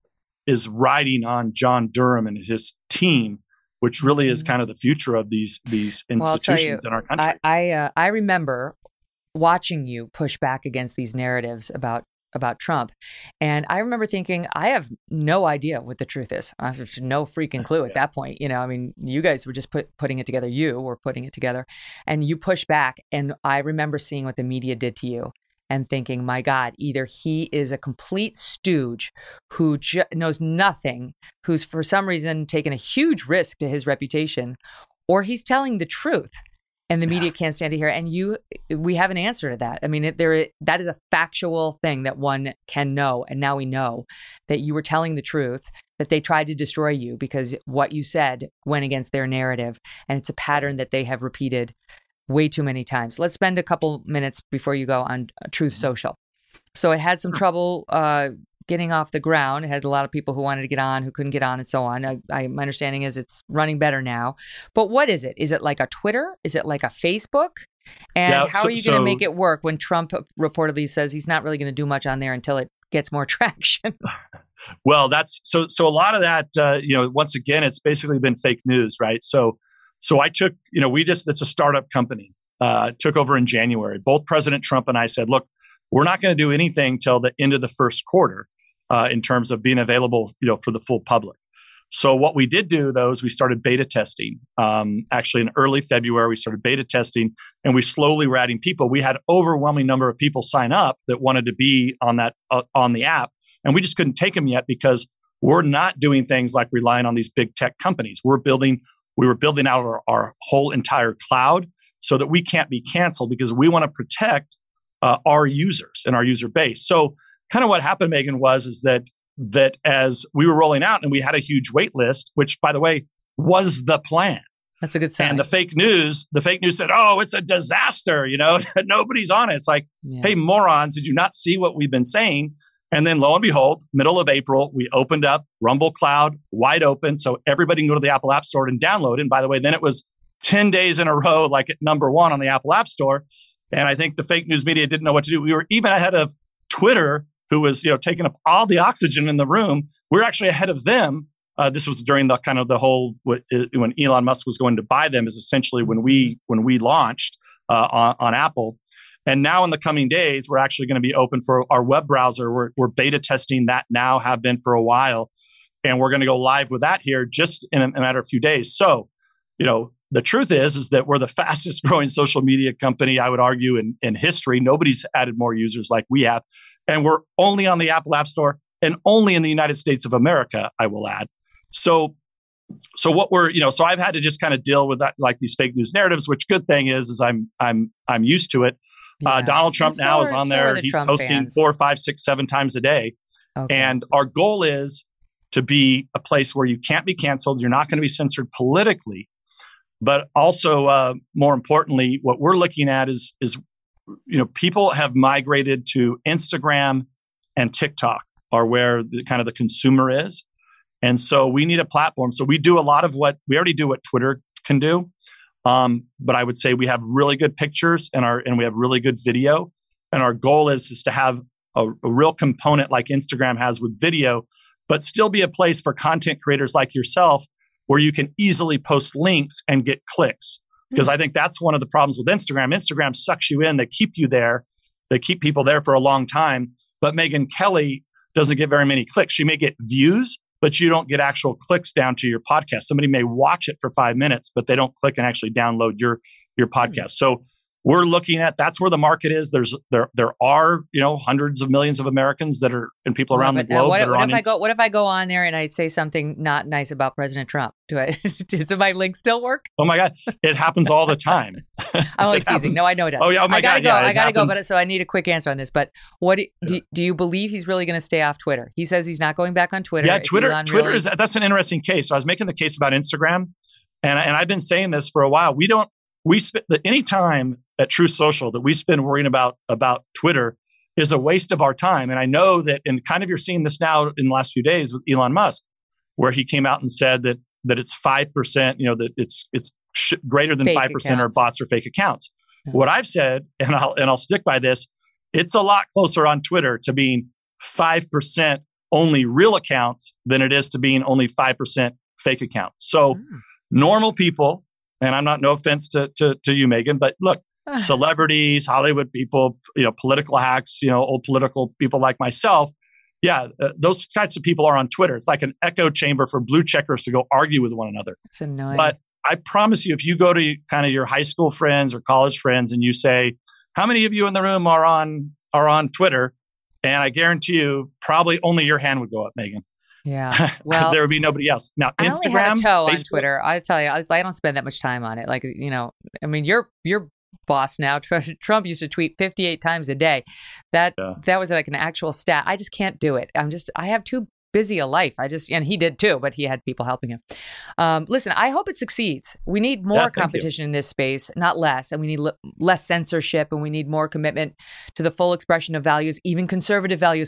is riding on John Durham and his team, which really is kind of the future of these these institutions well, in our country. I I, uh, I remember watching you push back against these narratives about about Trump. And I remember thinking, I have no idea what the truth is. I have no freaking clue at yeah. that point. You know, I mean, you guys were just put, putting it together. You were putting it together and you push back. And I remember seeing what the media did to you and thinking, my God, either he is a complete stooge who ju- knows nothing, who's for some reason taken a huge risk to his reputation, or he's telling the truth. And the media yeah. can't stand to hear it. And you, we have an answer to that. I mean, it, there, that is a factual thing that one can know. And now we know that you were telling the truth, that they tried to destroy you because what you said went against their narrative. And it's a pattern that they have repeated way too many times. Let's spend a couple minutes before you go on Truth Social. So it had some trouble uh, getting off the ground. It had a lot of people who wanted to get on, who couldn't get on, and so on. I, I, my understanding is it's running better now. But what is it? Is it like a Twitter? Is it like a Facebook? And yeah, how so, are you going to so, make it work when Trump reportedly says he's not really going to do much on there until it gets more traction? Well, that's so. So a lot of that, uh, you know, once again, it's basically been fake news, right? So, so I took, you know, we just it's a startup company. Uh, took over in January. Both President Trump and I said, look, we're not going to do anything till the end of the first quarter. Uh, in terms of being available, you know, for the full public. So what we did do, though, is we started beta testing. Um, actually, in early February, we started beta testing, and we slowly were adding people. We had overwhelming number of people sign up that wanted to be on that uh, on the app, and we just couldn't take them yet because we're not doing things like relying on these big tech companies. We're building, we were building out our, our whole entire cloud so that we can't be canceled because we want to protect uh, our users and our user base. So kind of what happened, Megan, was is that that as we were rolling out and we had a huge wait list, which, by the way, was the plan. That's a good sign. And the fake news, the fake news said, oh, it's a disaster. You know, nobody's on it. It's like, yeah. hey, morons, did you not see what we've been saying? And then lo and behold, middle of April, we opened up Rumble Cloud wide open. So everybody can go to the Apple App Store and download it. And by the way, then it was ten days in a row, like at number one on the Apple App Store. And I think the fake news media didn't know what to do. We were even ahead of Twitter, who was, you know, taking up all the oxygen in the room. We're actually ahead of them. Uh, this was during the kind of the whole when Elon Musk was going to buy them, is essentially when we when we launched uh, on, on Apple. And now in the coming days, we're actually going to be open for our web browser. We're, we're beta testing that now, have been for a while, and we're going to go live with that here just in a, a matter of a few days. So, you know, the truth is is that we're the fastest growing social media company, I would argue, in in history. Nobody's added more users like we have. And we're only on the Apple App Store and only in the United States of America, I will add. So, so what we're, you know, so I've had to just kind of deal with that, like these fake news narratives, which good thing is, is I'm, I'm, I'm used to it. Yeah. Uh, Donald Trump so now are, is on so there. The He's Trump posting fans. four, five, six, seven times a day. Okay. And our goal is to be a place where you can't be canceled. You're not going to be censored politically, but also, uh, more importantly, what we're looking at is, is, you know, people have migrated to Instagram and TikTok are where the kind of the consumer is. And so we need a platform. So we do a lot of what we already do what Twitter can do. Um, but I would say we have really good pictures and our and we have really good video. And our goal is, is to have a, a real component like Instagram has with video, but still be a place for content creators like yourself where you can easily post links and get clicks. Because I think that's one of the problems with Instagram. Instagram sucks you in. They keep you there. They keep people there for a long time. But Megyn Kelly doesn't get very many clicks. She may get views, but you don't get actual clicks down to your podcast. Somebody may watch it for five minutes, but they don't click and actually download your, your podcast. So we're looking at, that's where the market is. There's there there are, you know, hundreds of millions of Americans that are and people around yeah, the globe what, that are what on if I go what if I go on there and I say something not nice about President Trump? Do I does my link still work? Oh my God. It happens all the time. I'm only teasing. Happens. No, I know it does. Oh yeah, oh my I gotta God. go. Yeah, I gotta happens. go, but so I need a quick answer on this. But what do, Yeah. do, do you believe he's really gonna stay off Twitter? He says he's not going back on Twitter. Yeah, If Twitter Elon Twitter really- is that's an interesting case. So I was making the case about Instagram, and and I've been saying this for a while. We don't we spend any time at Truth Social that we spend worrying about about Twitter is a waste of our time. And I know that, and kind of you're seeing this now in the last few days with Elon Musk, where he came out and said that that it's five percent, you know, that it's it's sh- greater than Fake five percent are accounts. bots or fake accounts. Yeah. What I've said, and I'll and I'll stick by this, it's a lot closer on Twitter to being five percent only real accounts than it is to being only five percent fake accounts. So Mm. normal people, and I'm not, no offense to, to, to you, Megyn, but look, celebrities, Hollywood people, you know, political hacks, you know, old political people like myself. Yeah, uh, those types of people are on Twitter. It's like an echo chamber for blue checkers to go argue with one another. It's annoying. But I promise you, if you go to kind of your high school friends or college friends and you say, how many of you in the room are on are on Twitter? And I guarantee you, probably only your hand would go up, Megyn. yeah. Well, there would be nobody else. Now, I Instagram, only have a toe on Facebook- Twitter. I tell you, I, I don't spend that much time on it. Like, you know, I mean, you're you're boss now. Tr- Trump used to tweet fifty-eight times a day. That Yeah. that was like an actual stat. I just can't do it. I'm just I have too busy a life. I just and he did too, but he had people helping him. Um, listen, I hope it succeeds. We need more Yeah, thank you. competition in this space, not less, and we need l- less censorship, and we need more commitment to the full expression of values, even conservative values.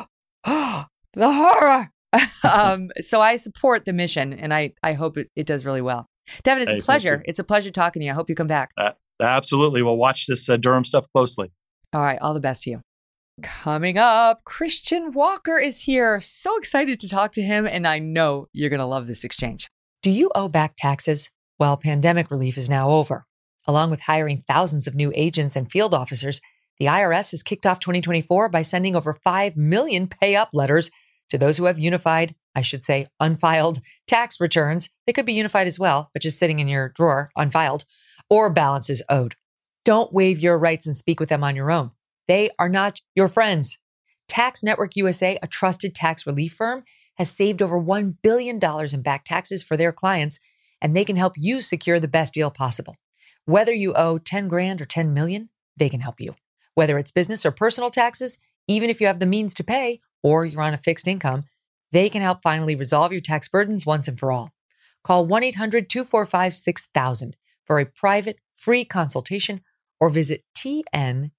The horror. um, so I support the mission, and I, I hope it, it does really well. Devin, it's Hey, a thank pleasure. you. It's a pleasure talking to you. I hope you come back. Uh, absolutely. We'll watch this uh, Durham stuff closely. All right. All the best to you. Coming up, Christian Walker is here. So excited to talk to him, and I know you're going to love this exchange. Do you owe back taxes? Well, pandemic relief is now over. Along with hiring thousands of new agents and field officers, the I R S has kicked off twenty twenty-four by sending over five million pay-up letters to those who have unified, I should say, unfiled tax returns. They could be unified as well, but just sitting in your drawer, unfiled, or balances owed. Don't waive your rights and speak with them on your own. They are not your friends. Tax Network U S A, a trusted tax relief firm, has saved over one billion dollars in back taxes for their clients, and they can help you secure the best deal possible. Whether you owe ten grand or ten million, they can help you. Whether it's business or personal taxes, even if you have the means to pay or you're on a fixed income, they can help finally resolve your tax burdens once and for all. Call one eight hundred two four five six thousand for a private free consultation or visit tnusa.com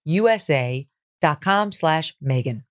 slash Megan.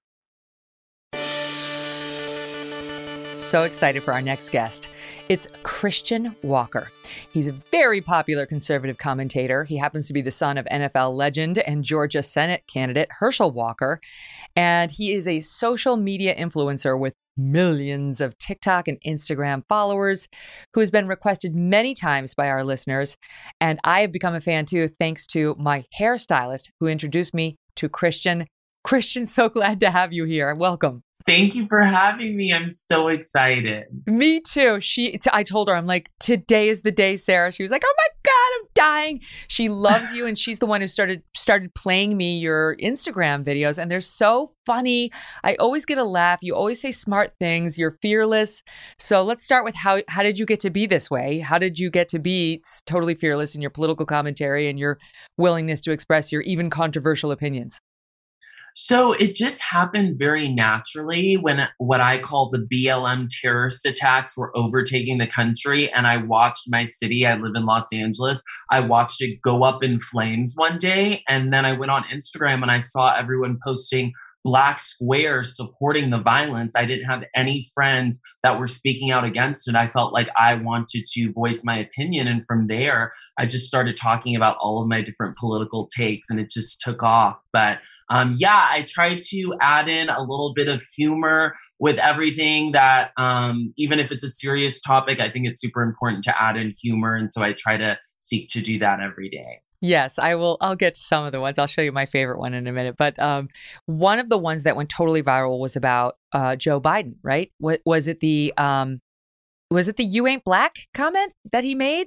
So excited for our next guest. It's Christian Walker. He's a very popular conservative commentator. He happens to be the son of N F L legend and Georgia Senate candidate Herschel Walker. And he is a social media influencer with millions of TikTok and Instagram followers who has been requested many times by our listeners. And I have become a fan too, thanks to my hairstylist who introduced me to Christian. Christian, so glad to have you here. Welcome. Thank you for having me. I'm so excited. Me too. She, t- I told her, I'm like, today is the day, Sarah. She was like, oh my God, I'm dying. She loves you. And she's the one who started, started playing me your Instagram videos. And they're so funny. I always get a laugh. You always say smart things. You're fearless. So let's start with how, how did you get to be this way? How did you get to be totally fearless in your political commentary and your willingness to express your even controversial opinions? So it just happened very naturally when what I call the B L M terrorist attacks were overtaking the country. And I watched my city, I live in Los Angeles, I watched it go up in flames one day. And then I went on Instagram and I saw everyone posting black squares supporting the violence. I didn't have any friends that were speaking out against it. I felt like I wanted to voice my opinion. And from there, I just started talking about all of my different political takes, and it just took off. But um, yeah, I tried to add in a little bit of humor with everything that, um, even if it's a serious topic, I think it's super important to add in humor. And so I try to seek to do that every day. Yes, I will. I'll get to some of the ones. I'll show you my favorite one in a minute. But um, one of the ones that went totally viral was about uh, Joe Biden, right? Was, was it the um, was it the "You ain't black" comment that he made?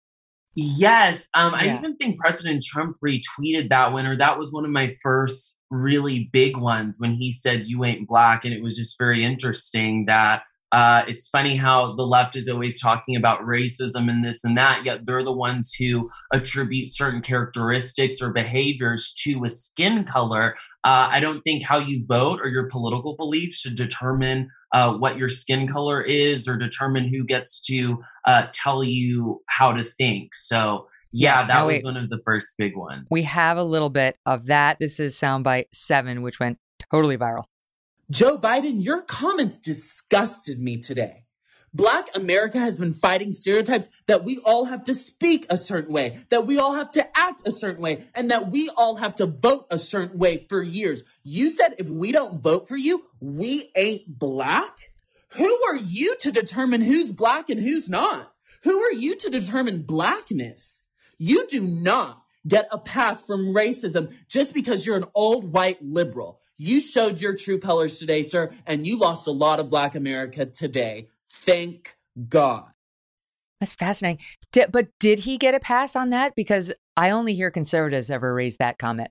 Yes. Um, Yeah. I even think President Trump retweeted that one, or that was one of my first really big ones when he said, "You ain't black." And it was just very interesting that uh, it's funny how the left is always talking about racism and this and that, yet they're the ones who attribute certain characteristics or behaviors to a skin color. Uh, I don't think how you vote or your political beliefs should determine uh, what your skin color is or determine who gets to uh, tell you how to think. So yeah, Yes, that now was we- one of the first big ones. We have a little bit of that. This is soundbite seven, which went totally viral. Joe Biden, your comments disgusted me today. Black America has been fighting stereotypes that we all have to speak a certain way, that we all have to act a certain way, and that we all have to vote a certain way for years. You said if we don't vote for you, we ain't black? Who are you to determine who's black and who's not? Who are you to determine blackness? You do not get a pass from racism just because you're an old white liberal. You showed your true colors today, sir, and you lost a lot of Black America today. Thank God. That's fascinating. Did, but did he get a pass on that? Because I only hear conservatives ever raise that comment.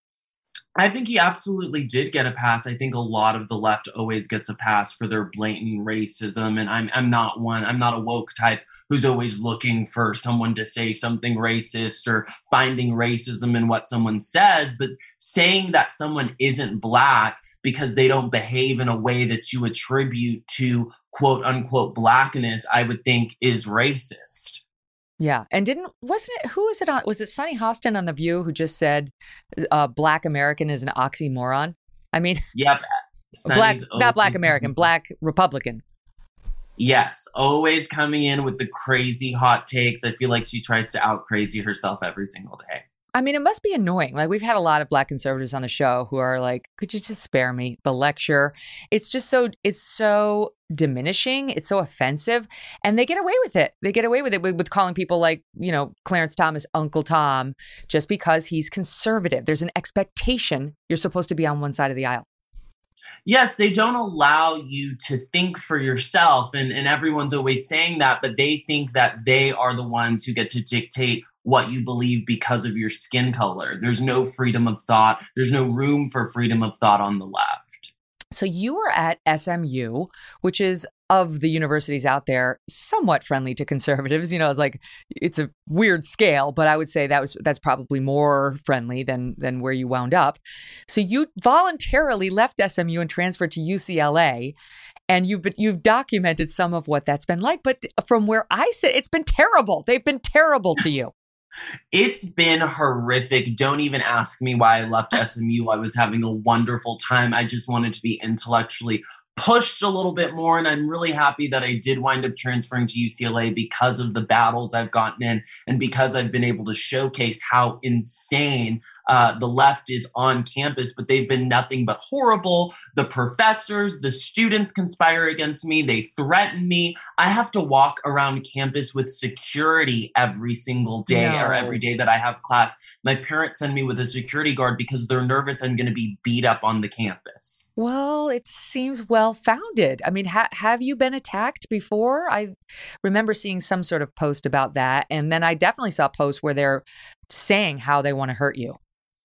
I think he absolutely did get a pass. I think a lot of the left always gets a pass for their blatant racism. And I'm I'm not one, I'm not a woke type who's always looking for someone to say something racist or finding racism in what someone says. But saying that someone isn't black because they don't behave in a way that you attribute to quote unquote blackness, I would think is racist. Yeah. And didn't, wasn't it, who was it on? Was it Sonny Hostin on The View who just said uh, Black American is an oxymoron? I mean, Yep. black, Sonny's not Black always American, coming- Black Republican. Yes, always coming in with the crazy hot takes. I feel like she tries to out crazy herself every single day. I mean, it must be annoying. Like, we've had a lot of Black conservatives on the show who are like, could you just spare me the lecture? It's just so, it's so diminishing. It's so offensive. And they get away with it. They get away with it with, with calling people like, you know, Clarence Thomas, Uncle Tom, just because he's conservative. There's an expectation you're supposed to be on one side of the aisle. Yes, they don't allow you to think for yourself. And, and everyone's always saying that, but they think that they are the ones who get to dictate what you believe because of your skin color. There's no freedom of thought. There's no room for freedom of thought on the left. So you were at S M U, which is of the universities out there, somewhat friendly to conservatives. You know, it's like, it's a weird scale, but I would say that was that's probably more friendly than than where you wound up. So you voluntarily left S M U and transferred to U C L A. And you've been, you've documented some of what that's been like. But from where I sit, it's been terrible. They've been terrible to you. It's been horrific. Don't even ask me why I left S M U. I was having a wonderful time. I just wanted to be intellectually pushed a little bit more. And I'm really happy that I did wind up transferring to U C L A because of the battles I've gotten in and because I've been able to showcase how insane uh, the left is on campus, but they've been nothing but horrible. The professors, the students conspire against me. They threaten me. I have to walk around campus with security every single day No. or every day that I have class. My parents send me with a security guard because they're nervous I'm going to be beat up on the campus. Well, it seems well founded. I mean, ha- have you been attacked before? I remember seeing some sort of post about that. And then I definitely saw posts where they're saying how they want to hurt you.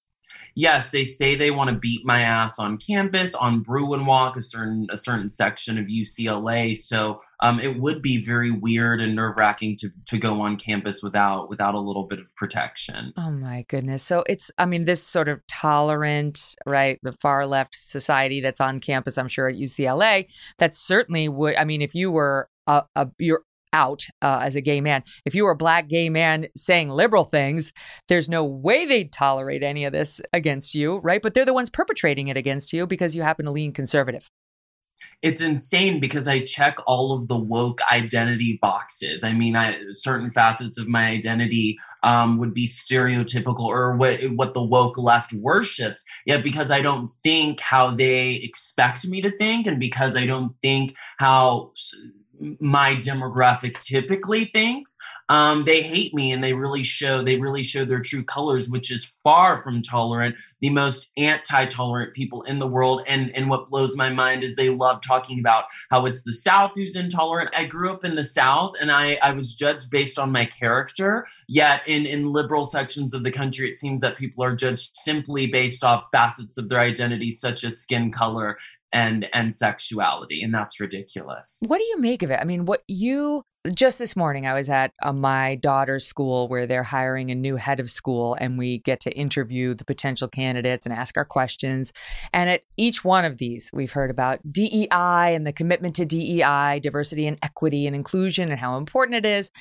Yes, they say they want to beat my ass on campus, on Bruin Walk, a certain a certain section of U C L A. So um, it would be very weird and nerve-wracking to to go on campus without without a little bit of protection. Oh my goodness. So it's, I mean, this sort of tolerant, right, the far left society that's on campus, I'm sure at U C L A, that certainly would, I mean, if you were a, a you're out uh, as a gay man. If you were a black gay man saying liberal things, there's no way they'd tolerate any of this against you, right? But they're the ones perpetrating it against you because you happen to lean conservative. It's insane because I check all of the woke identity boxes. I mean, I, certain facets of my identity um, would be stereotypical or what what the woke left worships. Yet because I don't think how they expect me to think, and because I don't think how my demographic typically thinks, um, they hate me, and they really show they really show their true colors, which is far from tolerant. The most anti-tolerant people in the world. And and what blows my mind is they love talking about how it's the South who's intolerant. I grew up in the South, and I, I was judged based on my character. Yet in, in liberal sections of the country, it seems that people are judged simply based off facets of their identity, such as skin color and and sexuality, and that's ridiculous. What do you make of it? I mean, what you just this morning, I was at uh, my daughter's school where they're hiring a new head of school, and we get to interview the potential candidates and ask our questions. And at each one of these, we've heard about D E I and the commitment to D E I, diversity and equity and inclusion, and how important it is.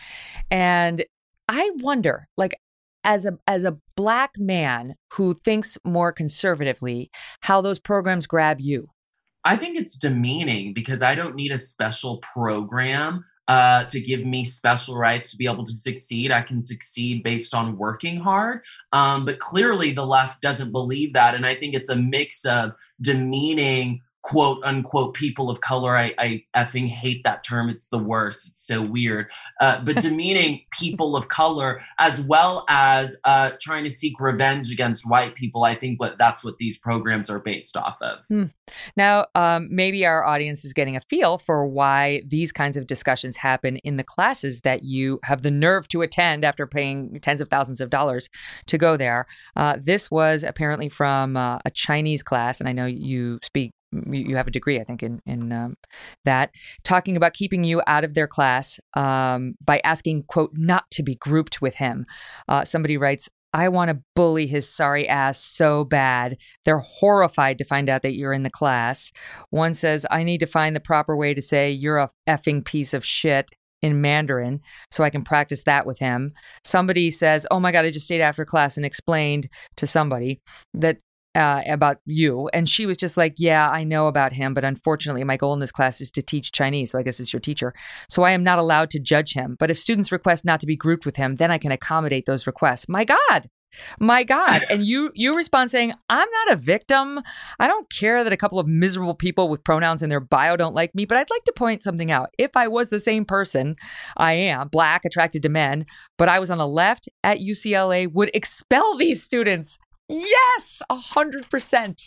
And I wonder, like, as a as a black man who thinks more conservatively, how those programs grab you. I think it's demeaning because I don't need a special program uh, to give me special rights to be able to succeed. I can succeed based on working hard. Um, but clearly the left doesn't believe that. And I think it's a mix of demeaning quote unquote people of color. I, I effing hate that term. It's the worst. It's so weird. Uh, but demeaning people of color, as well as uh, trying to seek revenge against white people. I think what that's what these programs are based off of. Hmm. Now, um, maybe our audience is getting a feel for why these kinds of discussions happen in the classes that you have the nerve to attend after paying tens of thousands of dollars to go there. Uh, this was apparently from uh, a Chinese class, and I know you speak you have a degree, I think, in, in um, that, talking about keeping you out of their class um, by asking, quote, not to be grouped with him. Uh, somebody writes, I want to bully his sorry ass so bad. They're horrified to find out that you're in the class. One says, I need to find the proper way to say you're a effing piece of shit in Mandarin so I can practice that with him. Somebody says, oh my God, I just stayed after class and explained to somebody that Uh, about you. And she was just like, yeah, I know about him, but unfortunately my goal in this class is to teach Chinese. So I guess it's your teacher. So I am not allowed to judge him. But if students request not to be grouped with him, then I can accommodate those requests. My God, my God. And you, you respond saying, I'm not a victim. I don't care that a couple of miserable people with pronouns in their bio don't like me, but I'd like to point something out. If I was the same person, I am black, attracted to men, but I was on the left at U C L A, would expel these students. Yes, a hundred percent.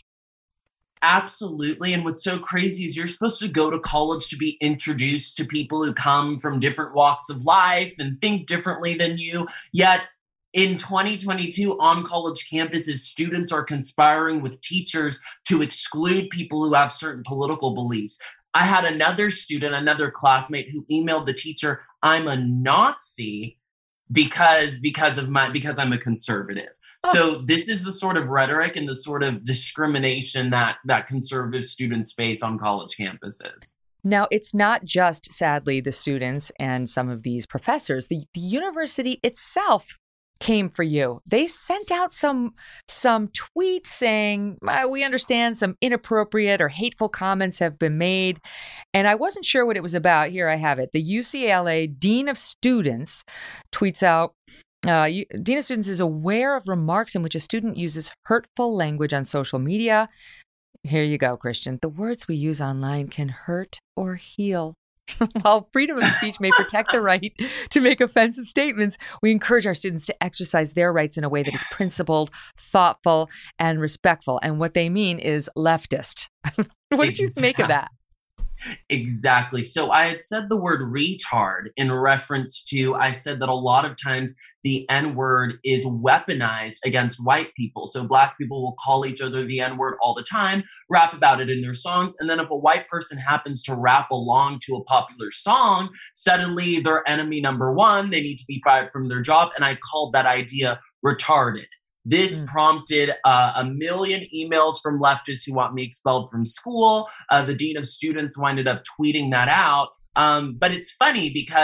Absolutely. And what's so crazy is you're supposed to go to college to be introduced to people who come from different walks of life and think differently than you. Yet in twenty twenty-two, on college campuses, students are conspiring with teachers to exclude people who have certain political beliefs. I had another student, another classmate who emailed the teacher, I'm a Nazi because because of my because I'm a conservative. Oh. So this is the sort of rhetoric and the sort of discrimination that that conservative students face on college campuses. Now, it's not just, sadly, the students and some of these professors. The, the university itself came for you. They sent out some some tweets saying, we understand some inappropriate or hateful comments have been made. And I wasn't sure what it was about. Here I have it. The U C L A Dean of Students tweets out, uh, Dean of Students is aware of remarks in which a student uses hurtful language on social media. Here you go, Christian. The words we use online can hurt or heal. While freedom of speech may protect the right to make offensive statements, we encourage our students to exercise their rights in a way that is principled, thoughtful, and respectful. And what they mean is leftist. What did you make of that? Exactly. So I had said the word retard in reference to, I said that a lot of times the N-word is weaponized against white people. So black people will call each other the N-word all the time, rap about it in their songs. And then if a white person happens to rap along to a popular song, suddenly they're enemy number one. They need to be fired from their job. And I called that idea retarded. This mm. prompted uh, a million emails from leftists who want me expelled from school. Uh, the dean of students winded up tweeting that out. Um, but it's funny because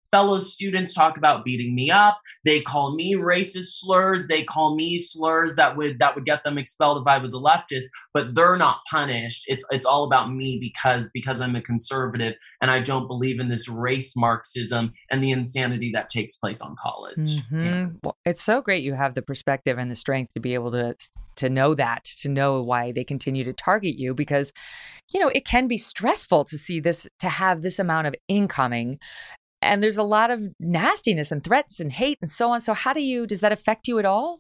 fellow students talk about beating me up. They call me racist slurs. They call me slurs that would that would get them expelled if I was a leftist, but they're not punished. It's it's all about me because because I'm a conservative and I don't believe in this race Marxism and the insanity that takes place on college. Mm-hmm. Well, it's so great you have the perspective and the strength to be able to to know that, to know why they continue to target you, because, you know, it can be stressful to see this, to have this amount of incoming. And there's a lot of nastiness and threats and hate and so on. So how do you, does that affect you at all?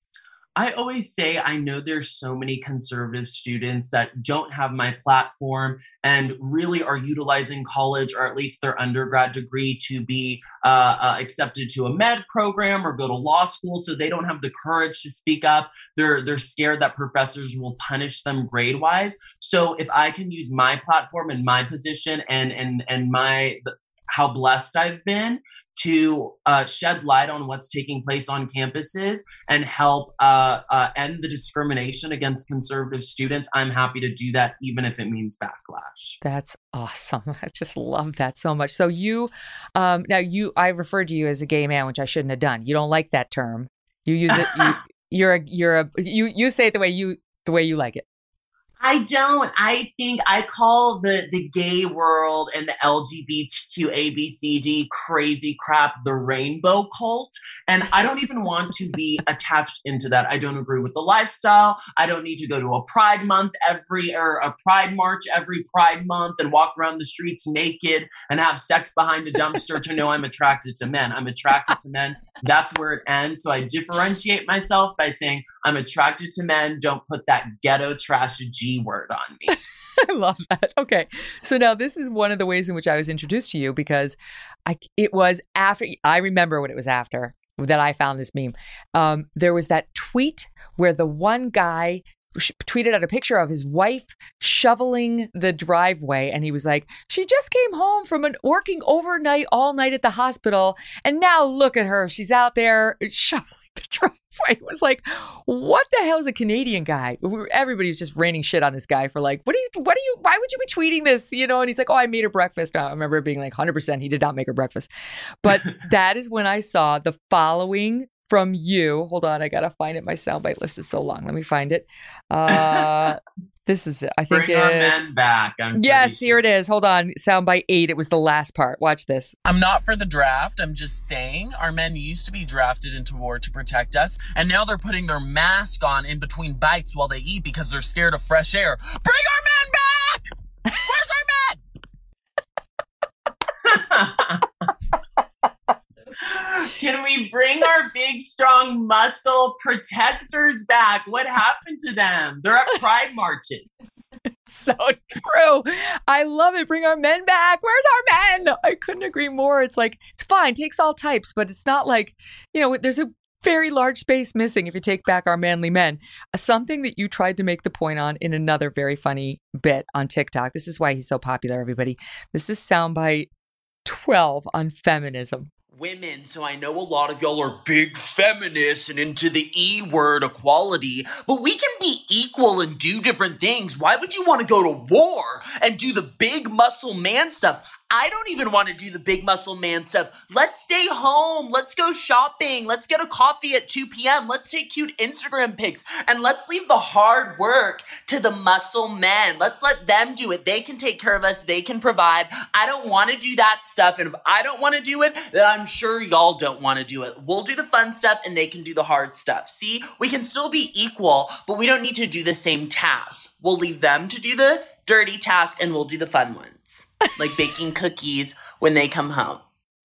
I always say, I know there's so many conservative students that don't have my platform and really are utilizing college or at least their undergrad degree to be uh, uh, accepted to a med program or go to law school. So they don't have the courage to speak up. They're, they're scared that professors will punish them grade wise. So if I can use my platform and my position and, and, and my, the, how blessed I've been to uh, shed light on what's taking place on campuses and help uh, uh, end the discrimination against conservative students, I'm happy to do that, even if it means backlash. That's awesome. I just love that so much. So you, um, now you, I referred to you as a gay man, which I shouldn't have done. You don't like that term. You use it. You, you're a, you're a, you, you say it the way you, the way you like it. I don't. I think I call the, the gay world and the L G B T Q A B C D crazy crap the rainbow cult. And I don't even want to be attached into that. I don't agree with the lifestyle. I don't need to go to a Pride Month every, or a Pride March every Pride Month and walk around the streets naked and have sex behind a dumpster to know I'm attracted to men. I'm attracted to men. That's where it ends. So I differentiate myself by saying I'm attracted to men. Don't put that ghetto trash G word on me. I love that. Okay. So now this is one of the ways in which I was introduced to you, because I, it was after, I remember what it was after that I found this meme. Um, there was that tweet where the one guy tweeted out a picture of his wife shoveling the driveway. And he was like, she just came home from an working overnight all night at the hospital. And now look at her. She's out there shoveling the driveway. It was like, what the hell is a Canadian guy? Everybody was just raining shit on this guy for like, what do you, what do you, why would you be tweeting this? You know? And he's like, oh, I made her breakfast. I remember it being like one hundred percent he did not make her breakfast. But that is when I saw the following from you. Hold on, I gotta find it. My soundbite list is so long. Let me find it. Uh, this is it. I think Bring it's... our men back. I'm yes, sure. here it is. Hold on. Soundbite eight. It was the last part. Watch this. I'm not for the draft. I'm just saying our men used to be drafted into war to protect us, and now they're putting their mask on in between bites while they eat because they're scared of fresh air. Bring our men back! Where's our men? Can we bring our big, strong muscle protectors back? What happened to them? They're at pride marches. So true. I love it. Bring our men back. Where's our men? I couldn't agree more. It's like, it's fine. Takes all types, but it's not like, you know, there's a very large space missing if you take back our manly men. Something that you tried to make the point on in another very funny bit on TikTok. This is why he's so popular, everybody. This is soundbite twelve on feminism. Women, so I know a lot of y'all are big feminists and into the E word equality, but we can be equal and do different things. Why would you want to go to war and do the big muscle man stuff? I don't even want to do the big muscle man stuff. Let's stay home. Let's go shopping. Let's get a coffee at two p.m. Let's take cute Instagram pics and let's leave the hard work to the muscle men. Let's let them do it. They can take care of us. They can provide. I don't want to do that stuff. And if I don't want to do it, then I'm sure y'all don't want to do it. We'll do the fun stuff and they can do the hard stuff. See, we can still be equal, but we don't need to do the same tasks. We'll leave them to do the dirty task and we'll do the fun ones. Like baking cookies when they come home.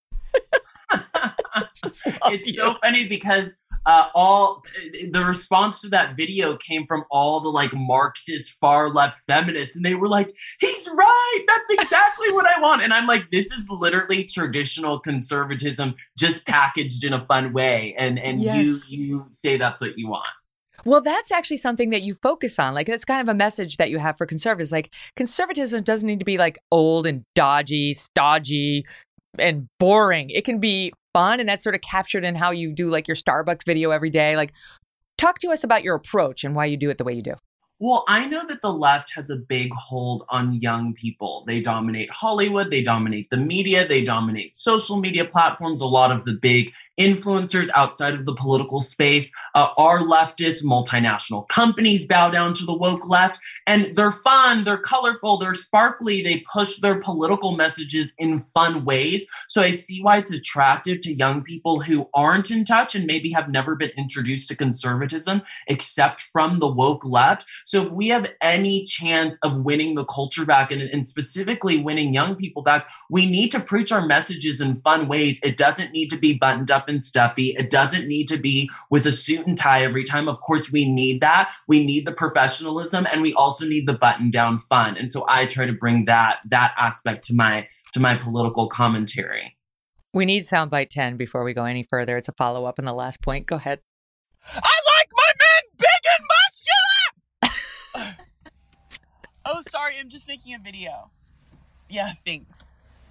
It's so funny because uh, all the response to that video came from all the like Marxist far left feminists, and they were like, "He's right. That's exactly what I want." And I'm like, "This is literally traditional conservatism, just packaged in a fun way." And and Yes. you you say that's what you want. Well, that's actually something that you focus on. Like, it's kind of a message that you have for conservatives. Like, conservatism doesn't need to be like old and dodgy, stodgy, and boring. It can be fun, and that's sort of captured in how you do like your Starbucks video every day. Like, talk to us about your approach and why you do it the way you do. Well, I know that the left has a big hold on young people. They dominate Hollywood, they dominate the media, they dominate social media platforms. A lot of the big influencers outside of the political space uh, are leftist. Multinational companies bow down to the woke left, and they're fun, they're colorful, they're sparkly. They push their political messages in fun ways. So I see why it's attractive to young people who aren't in touch and maybe have never been introduced to conservatism except from the woke left. So if we have any chance of winning the culture back and, and specifically winning young people back, we need to preach our messages in fun ways. It doesn't need to be buttoned up and stuffy. It doesn't need to be with a suit and tie every time. Of course, we need that. We need the professionalism, and we also need the button down fun. And so I try to bring that that aspect to my to my political commentary. We need soundbite ten before we go any further. It's a follow up on the last point. Go ahead. I like my men big and muscular! Oh, sorry, I'm just making a video. Yeah, thanks.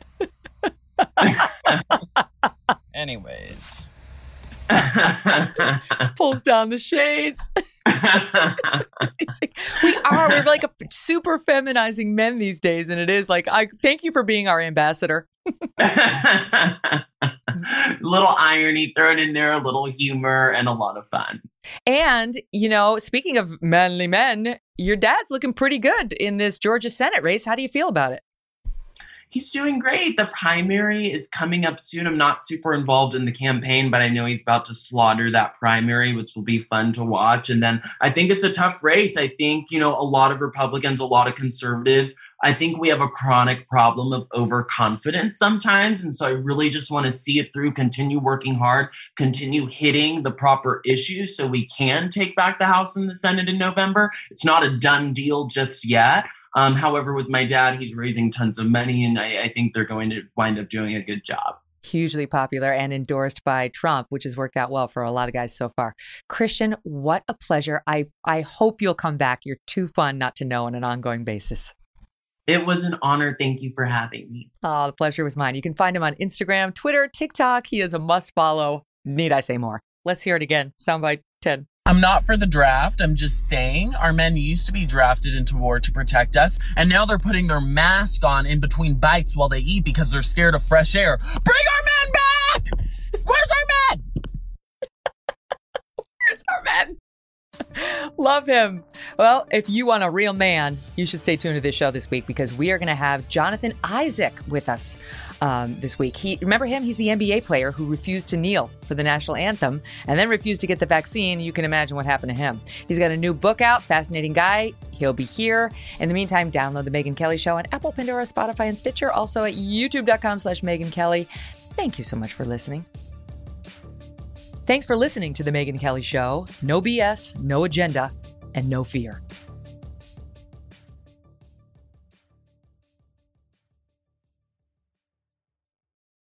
Anyways. Pulls down the shades. We are. We're like a super feminizing men these days. And it is like, I thank you for being our ambassador. Little irony thrown in there, a little humor, and a lot of fun. And, you know, speaking of manly men, your dad's looking pretty good in this Georgia Senate race. How do you feel about it? He's doing great. The primary is coming up soon. I'm not super involved in the campaign, but I know he's about to slaughter that primary, which will be fun to watch. And then I think it's a tough race. I think, you know, a lot of Republicans, a lot of conservatives, I think we have a chronic problem of overconfidence sometimes. And so I really just want to see it through, continue working hard, continue hitting the proper issues so we can take back the House and the Senate in November. It's not a done deal just yet. Um, however, with my dad, he's raising tons of money, and I, I think they're going to wind up doing a good job. Hugely popular and endorsed by Trump, which has worked out well for a lot of guys so far. Christian, what a pleasure. I, I hope you'll come back. You're too fun not to know on an ongoing basis. It was an honor. Thank you for having me. Oh, the pleasure was mine. You can find him on Instagram, Twitter, TikTok. He is a must follow. Need I say more? Let's hear it again. Soundbite ten. I'm not for the draft. I'm just saying our men used to be drafted into war to protect us, and now they're putting their mask on in between bites while they eat because they're scared of fresh air. Bring our men back! Where's our men? Where's our men? Love him. Well, if you want a real man, you should stay tuned to this show this week because we are going to have Jonathan Isaac with us um, this week. He remember him? He's the N B A player who refused to kneel for the national anthem and then refused to get the vaccine. You can imagine what happened to him. He's got a new book out. Fascinating guy. He'll be here. In the meantime, download the Megyn Kelly Show on Apple, Pandora, Spotify, and Stitcher. Also at youtube.com slash Megyn Kelly. Thank you so much for listening. Thanks for listening to The Megyn Kelly Show. No B S, no agenda, and no fear.